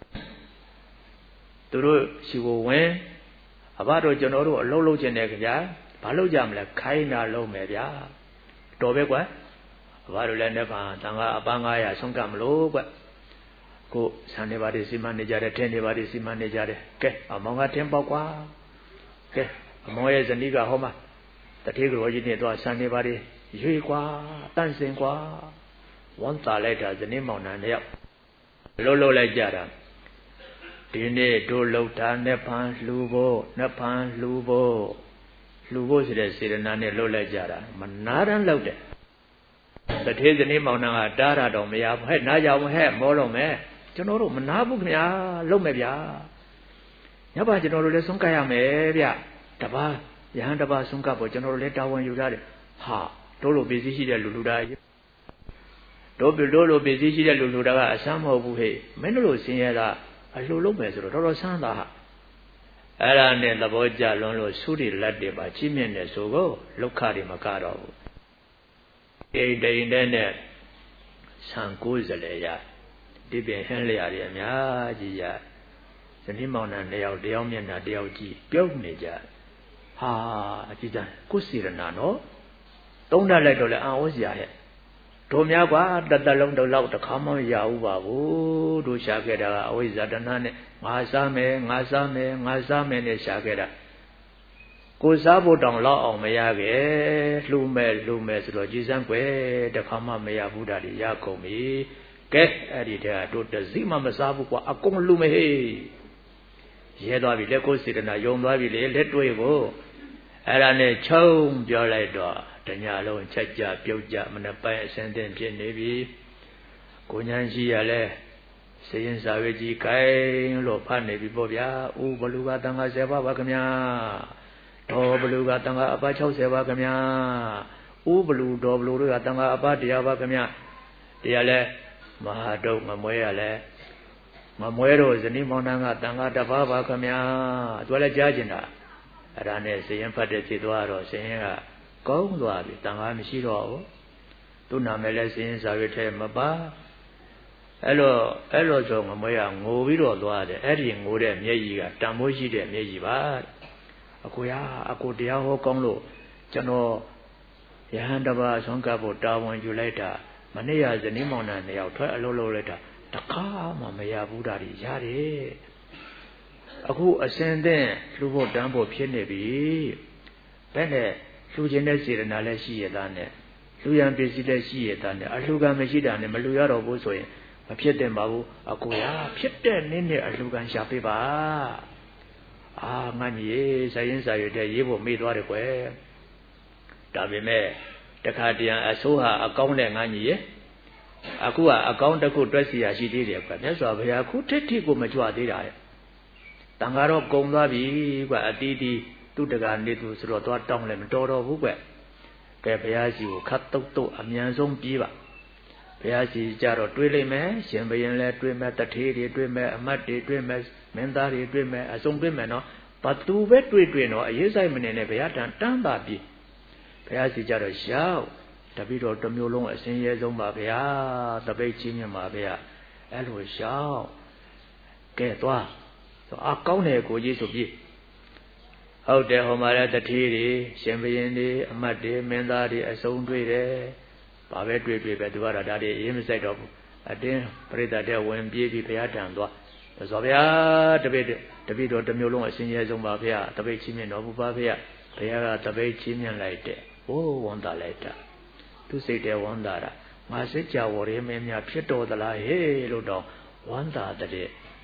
သူတို့ရှိကိုဝင်အဘတို့ကျွန်တော်တို့အလုံးလုံးခြင်းတယ်ခင်ဗျာဘာလို့ကြမလဲခိုင်းတာလုံးမယ်ဗျာတော်ပဲကွာအဘတို့လည်းနှစ်ပါးတန်ခါအပန်း900ဆုံးကမလို့ကွကိုဆန်နေပါလိစီမံနေကြတယ်ထင်းနေပါလိစီမံနေကြတယ်ကဲအမောင်ကထင်းပေါက်ကွာကဲအမောင်ရဲ့ဇနီးကဟောမှာတတိကရောကြီးနဲ့တော့ဆန်နေပါလိရွေကွာတန့်စင်ကွာဝမ်းသာလိုက်တာဇနီးမောင်နှံတယောက်လှုပ်လိုက်ကြတာဒီနေ့တို့လှုပ်တာနဲ့ဖန်လှူဖို့နဲ့ဖန်လှူဖို့ဆိုတဲ့စေတနာနဲ့လှုပ်လိုက်ကြတာမနာတမ်းလှုပ်တယ်တထေးဇနီးမောင်နှံကတားတာတော့မရဘူးဟဲ့နားကြအောင်ဟဲ့မောလို့မယ်ကျွန်တော်တို့မနာဘူးခင်ဗျာလှုပ်မယ်ဗျာညပါကျွန်တော်တို့လည်းဆုံးကပ်ရမယ်ဗျတပါးယဟန်တပါးဆုံးကပ်ဖို့ကျွန်တော်တို့လည်းတာဝန်ယူရတယ်ဟာတို့လိုပစ္စည်းရှိတဲ့လူတာတို့လိုပစ္စည်းရှိတဲ့လူတာကအဆမ်းမဟုတ်ဘူးဟဲ့မင်းတို့လိုဆင်းရဲတာအလှလုံးမယ်ဆိုတော့တော်တော်ဆန်းတာဟာအဲ့ဒါနဲ့သဘောကျလွန်းလို့သုရိလက်တွေပါကြီးမြင့်နေဆိုကိုလုခတွေမကတော့ဘူးတိန်နဲ့ဆံ90လေရဒီပြင်ဟင်းလျာတွေအများကြီးရဇနီးမောင်နှံတယောက်မျက်နှာတယောက်ကြည့်ပြုတ်နေကြဟာအကြည့်တန်းကိုစီရနာနော်သုံးတတ်လိုက်တော့လေအံ့ဩစရာရဲ့တို့များကွာတလုံးတစ်လောက်တစ်ခါမှမရဘူးပါဘူးတို့ရှာခဲ့တာကအဝိဇ္ဇာတဏှာနဲ့ငါစားမယ်နဲ့ရှာခဲ့တာကိုစားဖို့တောင်လောက်အောင်မရခဲ့လှူမယ်ဆိုတော့ကြည်စမ်းွယ်တစ်ခါမှမရဘူးတာတွေရကုန်ပြီကဲအဲ့ဒီတည်းကတို့တစည်းမှမစားဘူးကွာအကုန်လှူမယ်ဟေးရဲသွားပြီလက်ကိုစေတနာယုံသွားပြီလေလက်တွေ့ကိုအဲ့ဒါနဲ့ချုံပြောလိုက်တော့တညာလုံးချက်ကြပြုတ်ကြမနှပိုင်းအစင်းတင်ဖြစ်နေပြီကိုညာရှိရလဲစေရင်စာဝေကြီးကိုင်းလို့ဖတ်နေပြီပေါ့ဗျာဥဘလူကတန်ခါ10ပါးပါခင်ဗျာတော်ဘလူကတန်ခါအပါ60ပါခင်ဗျာဥဘလူတော်ဘလူတို့ကတန်ခါအပါ100ပါခင်ဗျာတရားလဲမဟာတုတ်မမွဲရလဲမမွဲတော့ဇနီးမောင်နှံကတန်ခါ1ပါးပါခင်ဗျာသူလည်းကြားကျင်တာအဲ့ဒါနဲ့စေရင်ဖတ်တဲ့ဖြစ်သွားတော့စေရင်ကကောင်းသွားပြီတန်ခါမရှိတော့ဘူးသူ့နာမည်လည်းစေရင်စာရွက်ထဲမပါအဲ့လိုဆိုမမွဲရငိုပြီးတော့သွားတယ်အဲ့ဒီငိုတဲ့မျက်ရည်ကတန်ဖိုးရှိတဲ့မျက်ရည်ပါအကိုတရားဟောကောင်းလို့ကျွန်တော်ယဟန်တပါးဆုံးကပ်ဖို့တာဝန်ယူလိုက်တာမနေ့ကဇနီးမောင်နှံ2ယောက်ထွက်အလုပ်လုပ်လိုက်တာတခါမှမရဘူးတာကြီးရတယ်အခုအစင်တဲ့လှူဖို့တန်းဖို့ဖြစ်နေပြီဘယ်နဲ့လှူခြင်းတဲ့စေတနာလည်းရှိရသားနဲ့လှူရန်ပစ္စည်းလည်းရှိရသားနဲ့အလှူကံမရှိတာနဲ့မလှူရတော့ဘူးဆိုရင်မဖြစ်တင်ပါဘူးအကိုရဖြစ်တဲ့နည်းနဲ့အလှူကံရှာပေးပါငါကြီးဇာရင်ဇာရွက်တဲ့ရေးဖို့မေ့သွားတယ်ကွယ်ဒါပေမဲ့တခါတရံအဆိုးဟာအကောင်းတဲ့ငါကြီးရဲ့အခုကအကောင်းတစ်ခုတွက်စီရရှိသေးတယ်ကွယ်မြတ်စွာဘုရားခုထိတ်ထိကိုမကြွသေးတာရဲ့တန်ဃာတော့ကုံသွားပြီကွယ်အတီးတီးသူတကနေသူဆိုတော့သွားတောင်းလည်းမတော်တော့ဘူးကွယ်ကဲဘုရားကြီးကိုခတ်တုတ်အမြန်ဆုံးပြေးပါဘုရားကြီးကြတော့တွေးလိုက်မယ်ရှင်ဘုရင်လည်းတွေးမယ်တထေးတွေတွေးမယ်အမတ်တွေတွေးမယ်မင်းသားတွေတွေးမယ်အစုံတွေးမယ်နော်ဘသူပဲတွေးတော့အရေးဆိုင်မနေနဲ့ဘုရားတန်တန်းပါပြီဘုရားကြီးကြတော့ရှောက်တပိတော့တစ်မျိုးလုံးအစင်းရဲဆုံးပါဗျာတပိတ်ချင်းမြတ်ပါဗျာအဲ့လိုရှောက်ကဲသွားအကောင်းတယ်ကိုကြီးဆိုပြီးဟုတ်တယ်ဟိုမှာလည်းတထေးတွေရှင်ဘုရင်တွေအမတ်တွေမင်းသားတွေအစုံတွေတယ်ဘာပဲတွေ့ပဲသူကတော့ဒါတွေအေးမစိုက်တော့ဘူးအတင်းပရိသတ်တဲ့ဝင်ပြေးပြီးဘုရားတန်သွားဆိုဗျာတပိတော့တစ်မျိုးလုံးအစင်းရဲဆုံးပါဗျာတပိတ်ချင်းမြတ်တော်ဘုရားဘုရားဘုရားကတပိတ်ချင်းမြတ်လိုက်တဲ့ဝန်တာလိုက်တာသူစိတ်တဲ့ဝန်တာငါစိတ်ကြဝရင်းမင်းများဖြစ်တော်သလားဟေးလို့တော့ဝန်တာတဲ့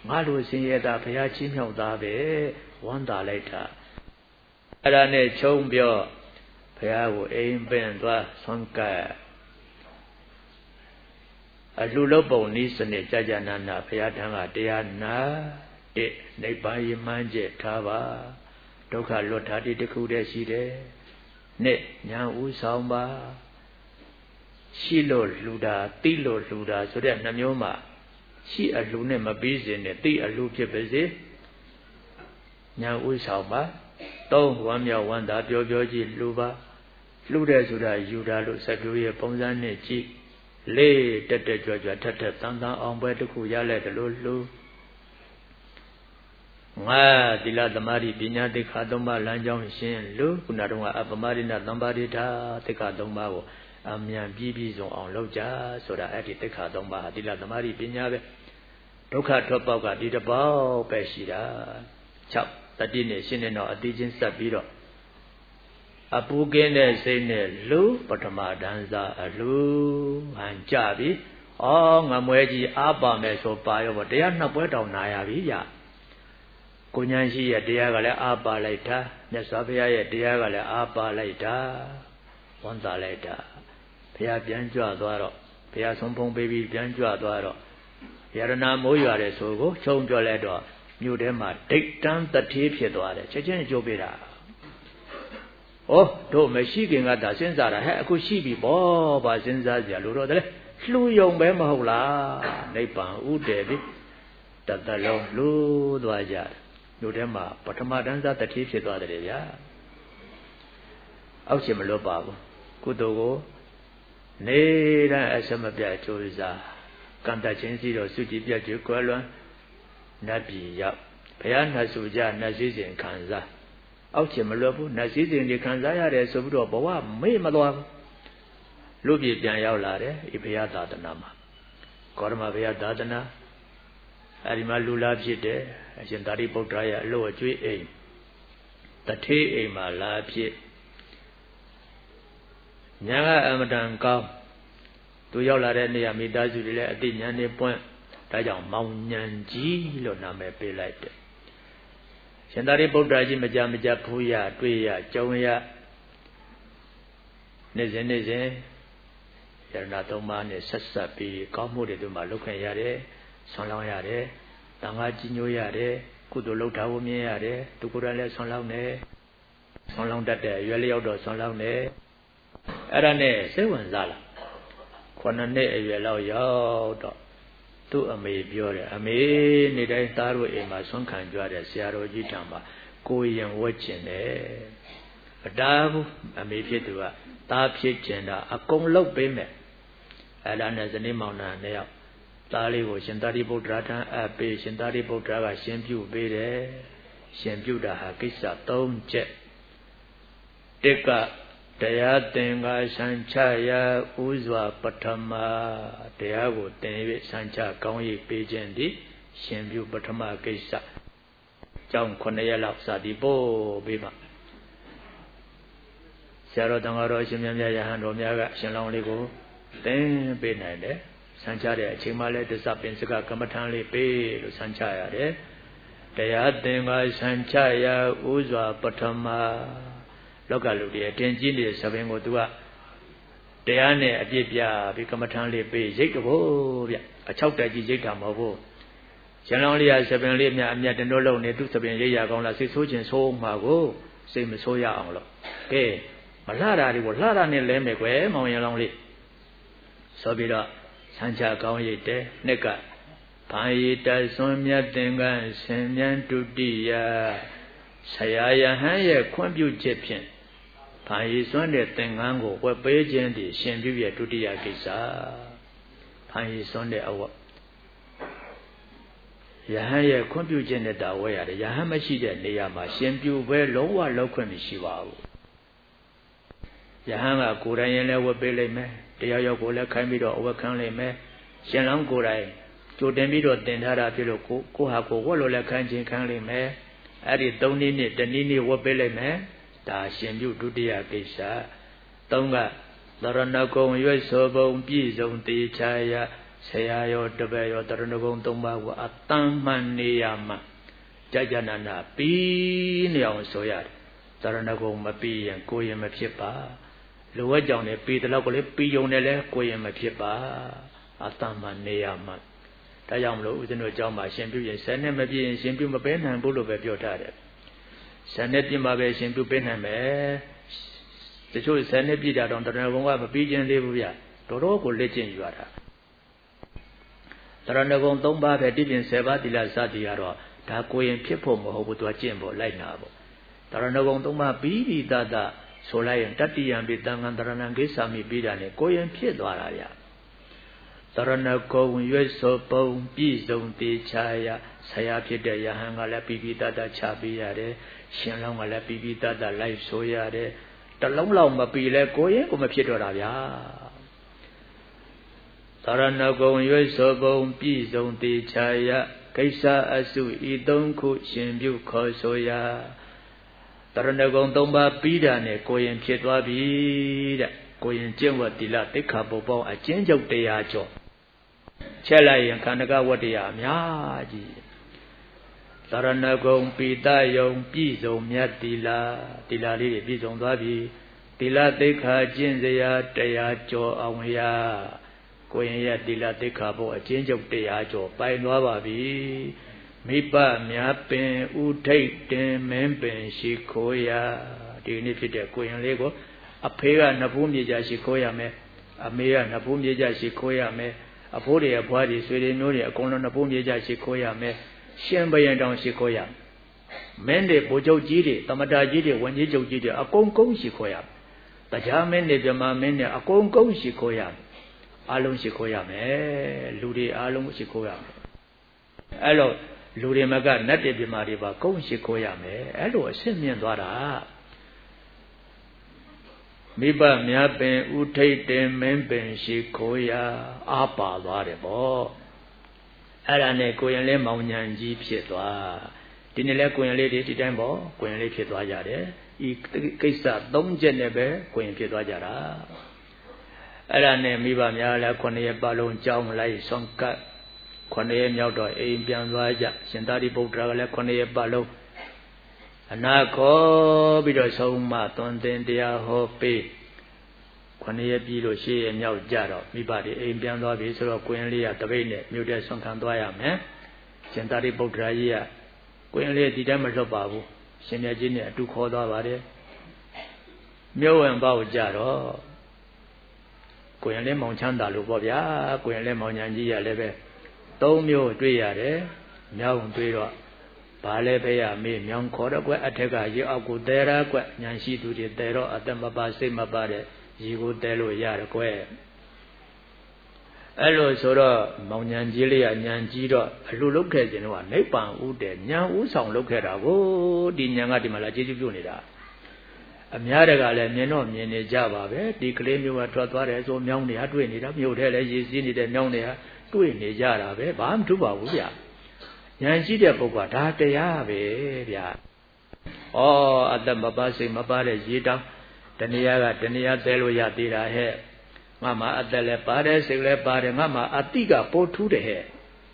ငါလိုဆင်းရဲတာဘုရားချင်းမြောက်သားပဲဝမ်းသာလိုက်တာအဲ့ဒါနဲ့ချုံပြောဘုရားကိုအိမ်ပင်သွားဆွမ်းကပ်အလှလုံးပုံနည်းစနစ်ကြာကြာနာနာဘုရားထံကတရားနာနိဗ္ဗာန်ရမှန်းချက်ထားပါဒုက္ခလွတ်ထားတည်းတစ်ခုတည်းရှိတယ်နှစ်ညာဥဆောင်ပါရှိလို့လှူတာသိလို့လှူတာဆိုတဲ့နှမျိုးမှာရှိအလှူနဲ့မပြီးစင်နဲ့သိအလှူဖြစ်ပါစေညာဥဆောင်ပါသုံးဝမ်းမြောက်ဝမ်းသာပြောပြောကြည့်လှူပါလှူတယ်ဆိုတာယူတာလို့စကားရဲ့ပုံစံနဲ့ကြည့်လေးတက်တက်ကြွကြွထက်ထက်တန်တန်အောင်ပွဲတစ်ခုရလဲတယ်လို့လှူငါသီလသမာဓိပညာသိက္ခာသုံးပါးလမ်းကြောင်းရှင်းလို့ခုနကအပမရိဏသံပါရိတာသိက္ခာသုံးပါးကိုအမြန်ပြီးဆုံးအောင်လုပ်ကြဆိုတာအဲ့ဒီသိက္ခာသုံးပါးဟာသီလသမာဓိပညာပဲဒုက္ခထွက်ပေါက်ကဒီတစ်ပေါက်ပဲရှိတာ6တတိနဲ့ရှင်းနေတော့အတိချင်းဆက်ပြီးတော့အပူကင်းတဲ့စိတ်နဲ့လူပထမဒန်းစားအလူဟန်ကြပြီငမွဲကြီးအားပါမယ်ဆိုပါရောတရားနှစ်ပွဲတောင်နာရပြီဗျကိုညာရှိရဲ့တရားကလည်းအားပါလိုက်တာမြတ်စွာဘုရားရဲ့တရားကလည်းအားပါလိုက်တာဝန်သာလိုက်တာဘုရားပြန်ကြွသွားတော့ဘုရားဆုံးဖုံးပေးပြီးပြန်ကြွသွားတော့ယရနာမိုးရွာတဲ့ဆိုကိုချုံပြောလိုက်တော့မြို့ထဲမှာဒိတ်တန်းတထေးဖြစ်သွားတယ်ချက်ချင်းကြိုးပေးတာတို့မရှိခင်ကဒါစဉ်းစားတာဟဲ့အခုရှိပြီပေါ့ဗာစဉ်းစားကြလို့တော့တည်းလှူယုံပဲမဟုတ်လားနိဗ္ဗာန်ဥတည်ပြီတသက်လုံးလှူသွားကြတယ်မြို့ထဲမှာပထမတန်းစားတထေးဖြစ်သွားတယ်ဗျာအောက်ရှင်မလွတ်ပါဘူးကုသိုလ်ကိုနေတိုင်းအစမပြတ်ကြိုးစားကံတချင်းစီတော့စုကြည်ပြတ်ကြွယ်ကွယ်လွန်နတ်ပြည်ရောက်ဘုရားနှတ်ဆိုကြနတ်စည်းစိမ်ခံစားအောက်ရှင်မလွတ်ဘူးနတ်စည်းစိမ်တွေခံစားရတယ်ဆိုပြီးတော့ဘဝမေ့မသွားဘူးလူပြည်ပြန်ရောက်လာတယ်ဤဘုရားသာသနာမှာကောရမဘုရားသာသနာအဲဒီမှာလူလာဖြစ်တယ်အရှင်သာရိပုတ္တရာရဲ့အလို့အကျွေးအိမ်တထေးအိမ်မှာလာဖြစ်ညာကအမတန်ကောင်းသူရောက်လာတဲ့နေရာမိသားစုတွေလည်းအသိဉာဏ်နဲ့ပွင့်ဒါကြောင့်မောင်ဉာဏ်ကြီးလို့နာမည်ပေးလိုက်တယ်ရှင်သာရိပုတ္တရာကြီးမကြဖူးရတွေ့ရကြုံရနေ့စဉ်ယရဏသုံးပါးနဲ့ဆက်ဆက်ပြီးကောင်းမှုတွေသူမှလုပ်ခွင့်ရတယ်ဆွမ်းလောင်းရတယ်တန်ခါကြီးညိုရတယ်ကုသိုလ်လုပ်တာကိုမြင်ရတယ်သူကိုယ်တိုင်လည်းဆွမ်းလောင်းတယ်ဆွမ်းလောင်းတတ်တဲ့ရွယ်လျောက်တော့ဆွမ်းလောင်းတယ်အဲ့ဒါနဲ့စိတ်ဝင်စားလာ9နှစ်အရွယ်လောက်ရောက်တော့သူ့အမေပြောတယ်အမေနေတိုင်းသားတို့အိမ်မှာဆွမ်းခံကြတဲ့ဆရာတော်ကြီးထံမှာကိုရင်ဝတ်ကျင်တယ်အတားဘူးအမေဖြစ်သူကသားဖြစ်ကျင်တာအကုန်လုပ်ပေးမယ်အဲ့ဒါနဲ့ဇနီးမောင်နှံနှစ်ယောက်သားလေးကိုရှင်သာရိပုတ္တရာထံအပ်ပေးရှင်သာရိပုတ္တရာကရှင်ပြုပေးတယ်ရှင်ပြုတာဟာကိစ္စ3ချက်တစ်ကတရားသင်္ကာဆံချရာဥစွာပထမတရားကိုသင်၍ဆံချကောင်း၍ပေးခြင်းသည်ရှင်ပြုပထမကိစ္စကျောင်း9ရက်လောက်စသည်ပို့ပေးပါဆရာတော်တန်ဃာတော်ရှင်မြတ်ရဟန်းတော်များကရှင်လောင်းလေးကိုသင်ပေးနိုင်တယ်ဆံချတဲ့အချိန်မှလည်းတစ္ဆပင်စကကမ္မထံလေးပေးလို့ဆံချရတယ်တရားသင်္ကာဆံချရာဥစွာပထမလောကလူတွေအတင်ကြီးနေတဲ့သဘင်ကိုသူကတရားနဲ့အပြည့်ပြပြီးကမ္မထံလေးပေးရိတ်တဖို့ဗျအချောက်တက်ကြီးရိတ်တာမဟုတ်ဘူးရှင်လောင်းလေးကသဘင်လေးအမြတ်တင်တော့လုံနေသူသဘင်ရိတ်ရကောင်းလားစိတ်ဆိုးခြင်းဆိုးမှာကိုစိတ်မဆိုးရအောင်လို့ကဲမလှတာတွေကိုလှတာနဲ့လဲမယ်ကွယ်မောင်ရင်လောင်းလေးဆိုပြီးတော့ဆံချကောင်းရိတ်တယ်နှစ်ကဘာယိတဆွန်မြတ်သင်္ကန်းရှင်မြတ်တုတိယဆရာယဟန်ရဲ့ခွင့်ပြုချက်ဖြင့်ဘာယိစွန့်တဲ့သင်္ကန်းကိုဝတ်ပေးခြင်းတည်ရှင်ပြုရဲ့ဒုတိယကိစ္စဘာယိစွန့်တဲ့အဝတ်ယဟန်ရဲ့ခွင့်ပြုခြင်းနဲ့တာဝဲရတယ်ယဟန်မရှိတဲ့နေရာမှာရှင်ပြုပဲလုံးဝလောက်ခွင့်မရှိပါဘူးယဟန်ကကိုယ်တိုင်ရင်လည်းဝတ်ပေးလိုက်မယ်တရားရောက်ကိုလည်းခိုင်းပြီးတော့အဝတ်ခံလိုက်မယ်ရှင်လောင်းကိုယ်တိုင်ကြိုတင်ပြီးတော့တင်ထားတာဖြစ်လို့ကိုဟာကိုဝတ်လို့လည်းခိုင်းခြင်းခံလိုက်မယ်အဲ့ဒီ3နည်းနဲ့တနည်းနည်းဝတ်ပေးလိုက်မယ်ဒါရှင်ပြုဒုတိယကိစ္စ3ကသရဏဂုံရွတ်ဆိုပုံပြည့်စုံတေချာယ Sayayo Tabayo Taranagong Tumba a Tamaniama Jajanana Pinion Soyat Taranagong Mapi and Koyam Mapipa Luajon a Peter Local Pionele Koyam Mapipa a Tamaniama Tayamlo within a Jama Champion Send him a being Champion Ben and Bulu Babiotade Sanetti Mabe Champion Benhame the show is Sanetti that on the Nagoma Pigeon Livia Toro will let you are. Taranagong Tomba had did in Sevatila Sadiaro, Takoyan Pipo Moho to a chamber like Nabo. Taranagong Tomba Bibi Dada, Solayan Tati and Bitangan Taranangisami Bidane, Koyan Piedwararia. Taranagong Yeso Pong, Bizon de Chaya, Sayapida Yahangala Bibi Dada Chabiare, Shanlongala Bibi Dada Life Soyare, the long long Mapile Koyan, Piedwararia. Taranagong Yesobong Bizon de Chaya, Kaisa Asu Idonku Shimbu Kosoya. Taranagong Tomba Bidane, Koyan Piedwa Bida, Koyan Jemwa Dila, the Kabobo, a change of the Ajo. Chelai and Kanagawa de Amyaji. Taranagong Pidayong Bizon Yadila, Dilali Bizon Dabi, Dila de Kajinzaya, Dayajo Awaya. Koya Dila de Cabo, a change of the Ajo, by Novabi, Mipa, Miapen, Utate, Mempen, Shikoya, the Unifit Koyan Lego, a Pera Napumija Shikoya me, a Mea Napumija Shikoya me, a Podia Padi, Sweden Nuria, Kono Napumija Shikoya me, Shambayan down Shikoya. Mende Bojo Jiri, Tamada Jiri, when Jijo Jiri, a Kongo Shikoya. The Jaman de Jamamene, a Kongo Shikoya. Alum Shikoyame, Ludi Alum Shikoyame. Allo, Ludi Maga, Nati Bimariba, Kong Shikoyame, Allo, Simian Dwara. Miba Miapen, Utate, Mempen, Shikoya, Apa, Varebo. Alane Koyanle Maunyanji Pietwa. Dinele Koyanle Titambo, Koyanle Pietwa Yare, Ikisa, Dom Genebe, Koyan Pietwa Yara. Alane Miba Miala Konya Balon Jam Lai Sonka Konya Miodo, Ambian Raja, Sentari Bodrala Konya Balo. Anako Bido Soma, Tondendia Hope Konya Bilo She and Yao Jaro, Mibadi, Ambian Ravi, Solo Quenlia, Tavene, Muda Sonkandoya, man. Sentari Bodraya, Quenlia Didamazo Babu, Senior Junior, two quarter Vade Mio and Bao Jaro. Koyanle Monchanda Lubobia, Koyanle Monyangia Lebe, Tomio Duyare, Miao Duiro, Palebea, me, Mian Koraque, Atega, Yakudera, Yanshi to the Dero, Atamaba, Simabade, Yigudelo Yarque. Elo Sora, Monyangilia, Nyanjiro, Luluke, Nepan, Ude, Nyan Usang Lukera, oh, Dinyangati Malaji Unida. A Miaraga, Meno, Mene Java, declaim you were Trotware, so Mounia doing it up, you tell us you see it and Mounia doing it, Jara, Bam to Bavia. Yansi de Bogata, Yave. Oh, at the Babasi Mabare Zita, Tania, Telo Yadira hair. Mamma at the Lepare, Selepare, Mamma, Atiga, po to the hair.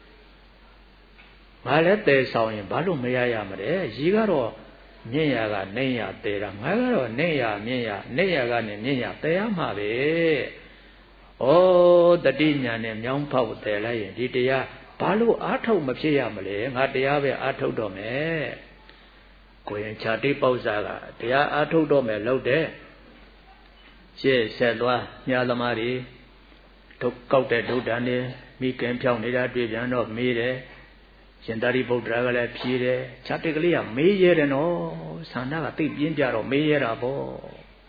I let the sound in Balumea Mare, Zigaro. Neyaga, Neya, Tera, Magaro, Neya, Neyaga, Neya, Teamabe. Oh, the Dinya named Young Pau Tela, Didia, Palu Ato Mapiamale, Hatiave Ato Dome. Queen Chati Pausaga, Tia Ato Dome, Lode. She said, Yalamari took out the Dudane, Meek and Pionida, Division of Mire. Sentari Bodragala Pire, Chatiglia, Mayor and all, Sanaga, Tinjaro, Mayor abo.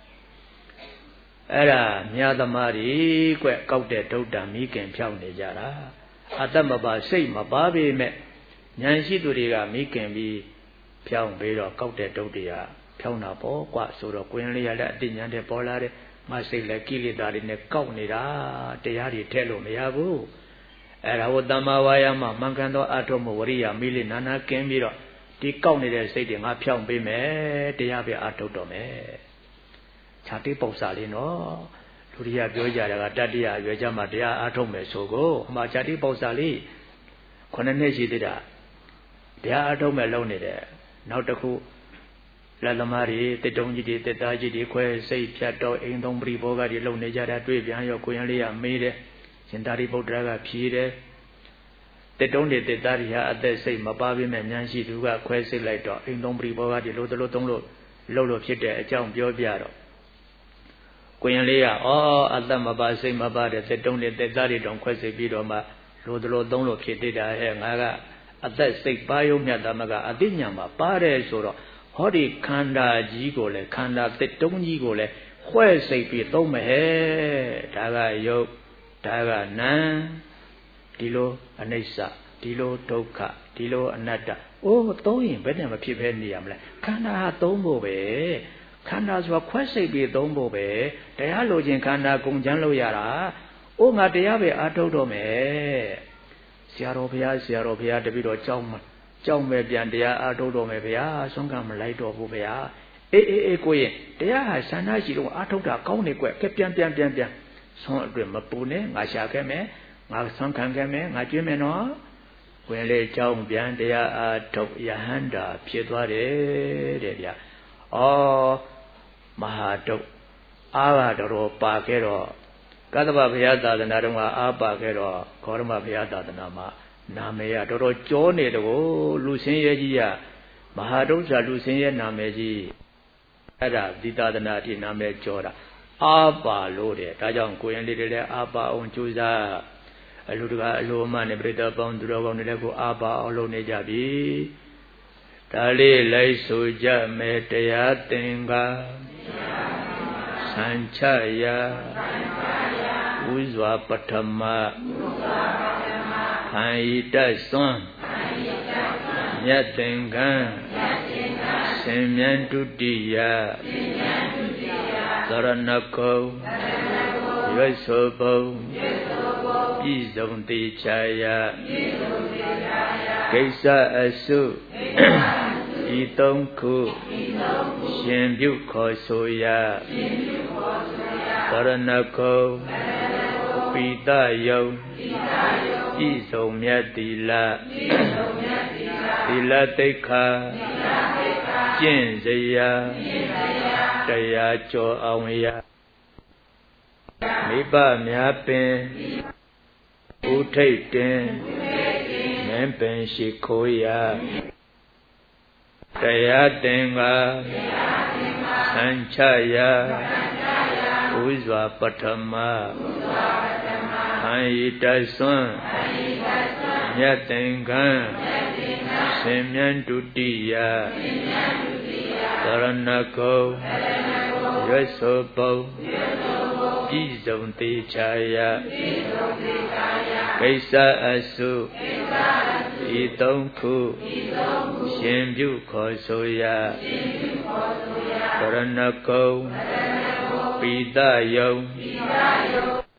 Era, Nyadamari, Quack out the Tota, Meek and Pione Jara. Atamaba, say, Mababi met Nancy Duriga, Meek and be Pion Bedo, Coute Todia, Piona Po, Quat Soro, Quinlia, Latin, Polare, Masila Kilida in the Counida, Teari Telo Meabu. Era Odamawayama, Mankando Atomoria, Milinana, Kemiro, the county stating a pion be me, the Yabe Atodome. Chati Posalino, လူတွေကပြောကြတာကတတိယရွယ်ကြမှာတရားအားထုတ်မယ်ဆိုကိုဟိုမှာဇာတိပေါစာလေး9နှစ်ရှိသေးတာတရားအားထုတ်မယ်လုပ်နေတယ်နောက်တစ်ခုလက်သမားတွေတစ်တုံးကြီးတွေတစ်သားကြီးတွေခွဲစိတ်ဖြတ်တော့အိမ်သုံးပရိဘောဂတွေလုပ်နေကြတာတွေ့ပြန်ရောကိုရင်လေးကမေးတယ်ရှင်သာရိပုတ္တရာကဖြေတယ်တစ်တုံးတွေတစ်သားတွေဟာအသက်စိတ်မပါဘဲနဲ့ဉာဏ်ရှိသူကခွဲစိတ်လိုက်တော့အိမ်သုံးပရိဘောဂတွေလို့သုံးလို့လှုပ်လို့ဖြစ်တဲ့အကြောင်းပြောပြတော့ကိုရင်လေးကအသက်မပါစိတ်မပါတဲ့တစ်တုံးတွေတစ်သားတွေတောင်ခွဲစိတ်ပြီးတော့မှလို့သုံးလို့ဖြစ်သေးတာဟဲ့ငါကအသက်စိတ်ပါယုံမြတ်သမကအသိဉာဏ်မှာပါတယ်ဆိုတော့ဟောဒီခန္ဓာကြီးကိုလည်းခန္ဓာတစ်တုံးကြီးကိုလည်းခွဲစိတ်ပြီးသုံးမယ်ဟဲ့ဒါကယုတ်ဒါကနာမ်ဒီလိုအနိစ္စဒီလိုဒုက္ခဒီလိုအနတ္တသုံးရင်ဘယ်နဲ့မဖြစ်ဖဲနေရမလဲခန္ဓာဟာသုံးဖို့ပဲခန္ဓာဆိုတာခွဲစိတ်ပြီးသုံးဖို့ပဲတရားလိုချင်ခန္ဓာကုန်ချမ်းလို့ရတာငါတရားပဲအားထုတ်တော့မယ်ဆရာတော်ဘုရားတပည့်တော်ကြောင်းမဲ့ပြန်တရားအားထုတ်တော့မယ်ဗျာဆုံးကမလိုက်တော့ဘူးဗျာအေးကိုရင်တရားဟာဆန္ဒရှိတော့အားထုတ်တာကောင်းနေကွကဲပြန်ဆုံးအတွက်မပူနဲ့ငါရှာခဲ့မယ်ငါဆုံးခံခဲ့မယ်ငါကျွေးမယ်နော်ဝင်လေကြောင်းပြန်တရားအားထုတ်ယဟန္တာဖြစ်သွားတယ်တဲ့ဗျာမဟာတုတ်အားတော်ပါခဲ့တော့ကသဗ္ဗဘုရားသာသနာတော်ကအားပါခဲ့တော့ဂေါရမဘုရားသာသနာမှာနာမည်ကတော်တော်ကျော်နေတော့လူစင်းရဲကြီးကမဟာတုတ်စာလူစင်းရဲနာမည်ကြီးအဲ့ဒါဒီသာသနာတိနာမည်ကျော်တာအားပါလို့တဲ့ဒါကြောင့်ကိုရင်လေးတွေလည်းအားပါအောင်ကြိုးစားအလူတကအလိုမှနဲ့ပြိတ္တပေါင်းသူတော်ကောင်းတွေလည်းကိုအားပါအောင်လုပ်နေကြပြီဒါလေးလိုက်ဆိုကြမယ်တရားသင်္ကာစံချရာဥစွာပထမခံဤတသွန်းမြတ်သင်္ကန်းရှင်မြတ်ဒုတိယသရဏဂုံရွတ်ဆိုပုံပြည့်စုံတေချာယကိစ္စအစုဤသုံးခုရှင်ပြုခေါ်ဆိုရာသရဏဂုံပိတယုံပြည့်စုံမြတ်သီလသီလတိက္ခာကျင့်စရာတရားကျော်အောင်ရာမိဘများပင်ဥထိတ်တင်မင်းပင်ရှိခိုးရာတရားသင်္ကာဆံချရာဥစွာပထမခံဤတသွန်းမြတ်သင်္ကန်းရှင်မြတ်ဒုတိယသရဏဂုံရွတ်ဆိုပုံပြည့်စုံတေချာယကိစ္စအစုဤသုံးခုရှင်ပြုခေါ်ဆိုရာသရဏဂုံပိတယုံ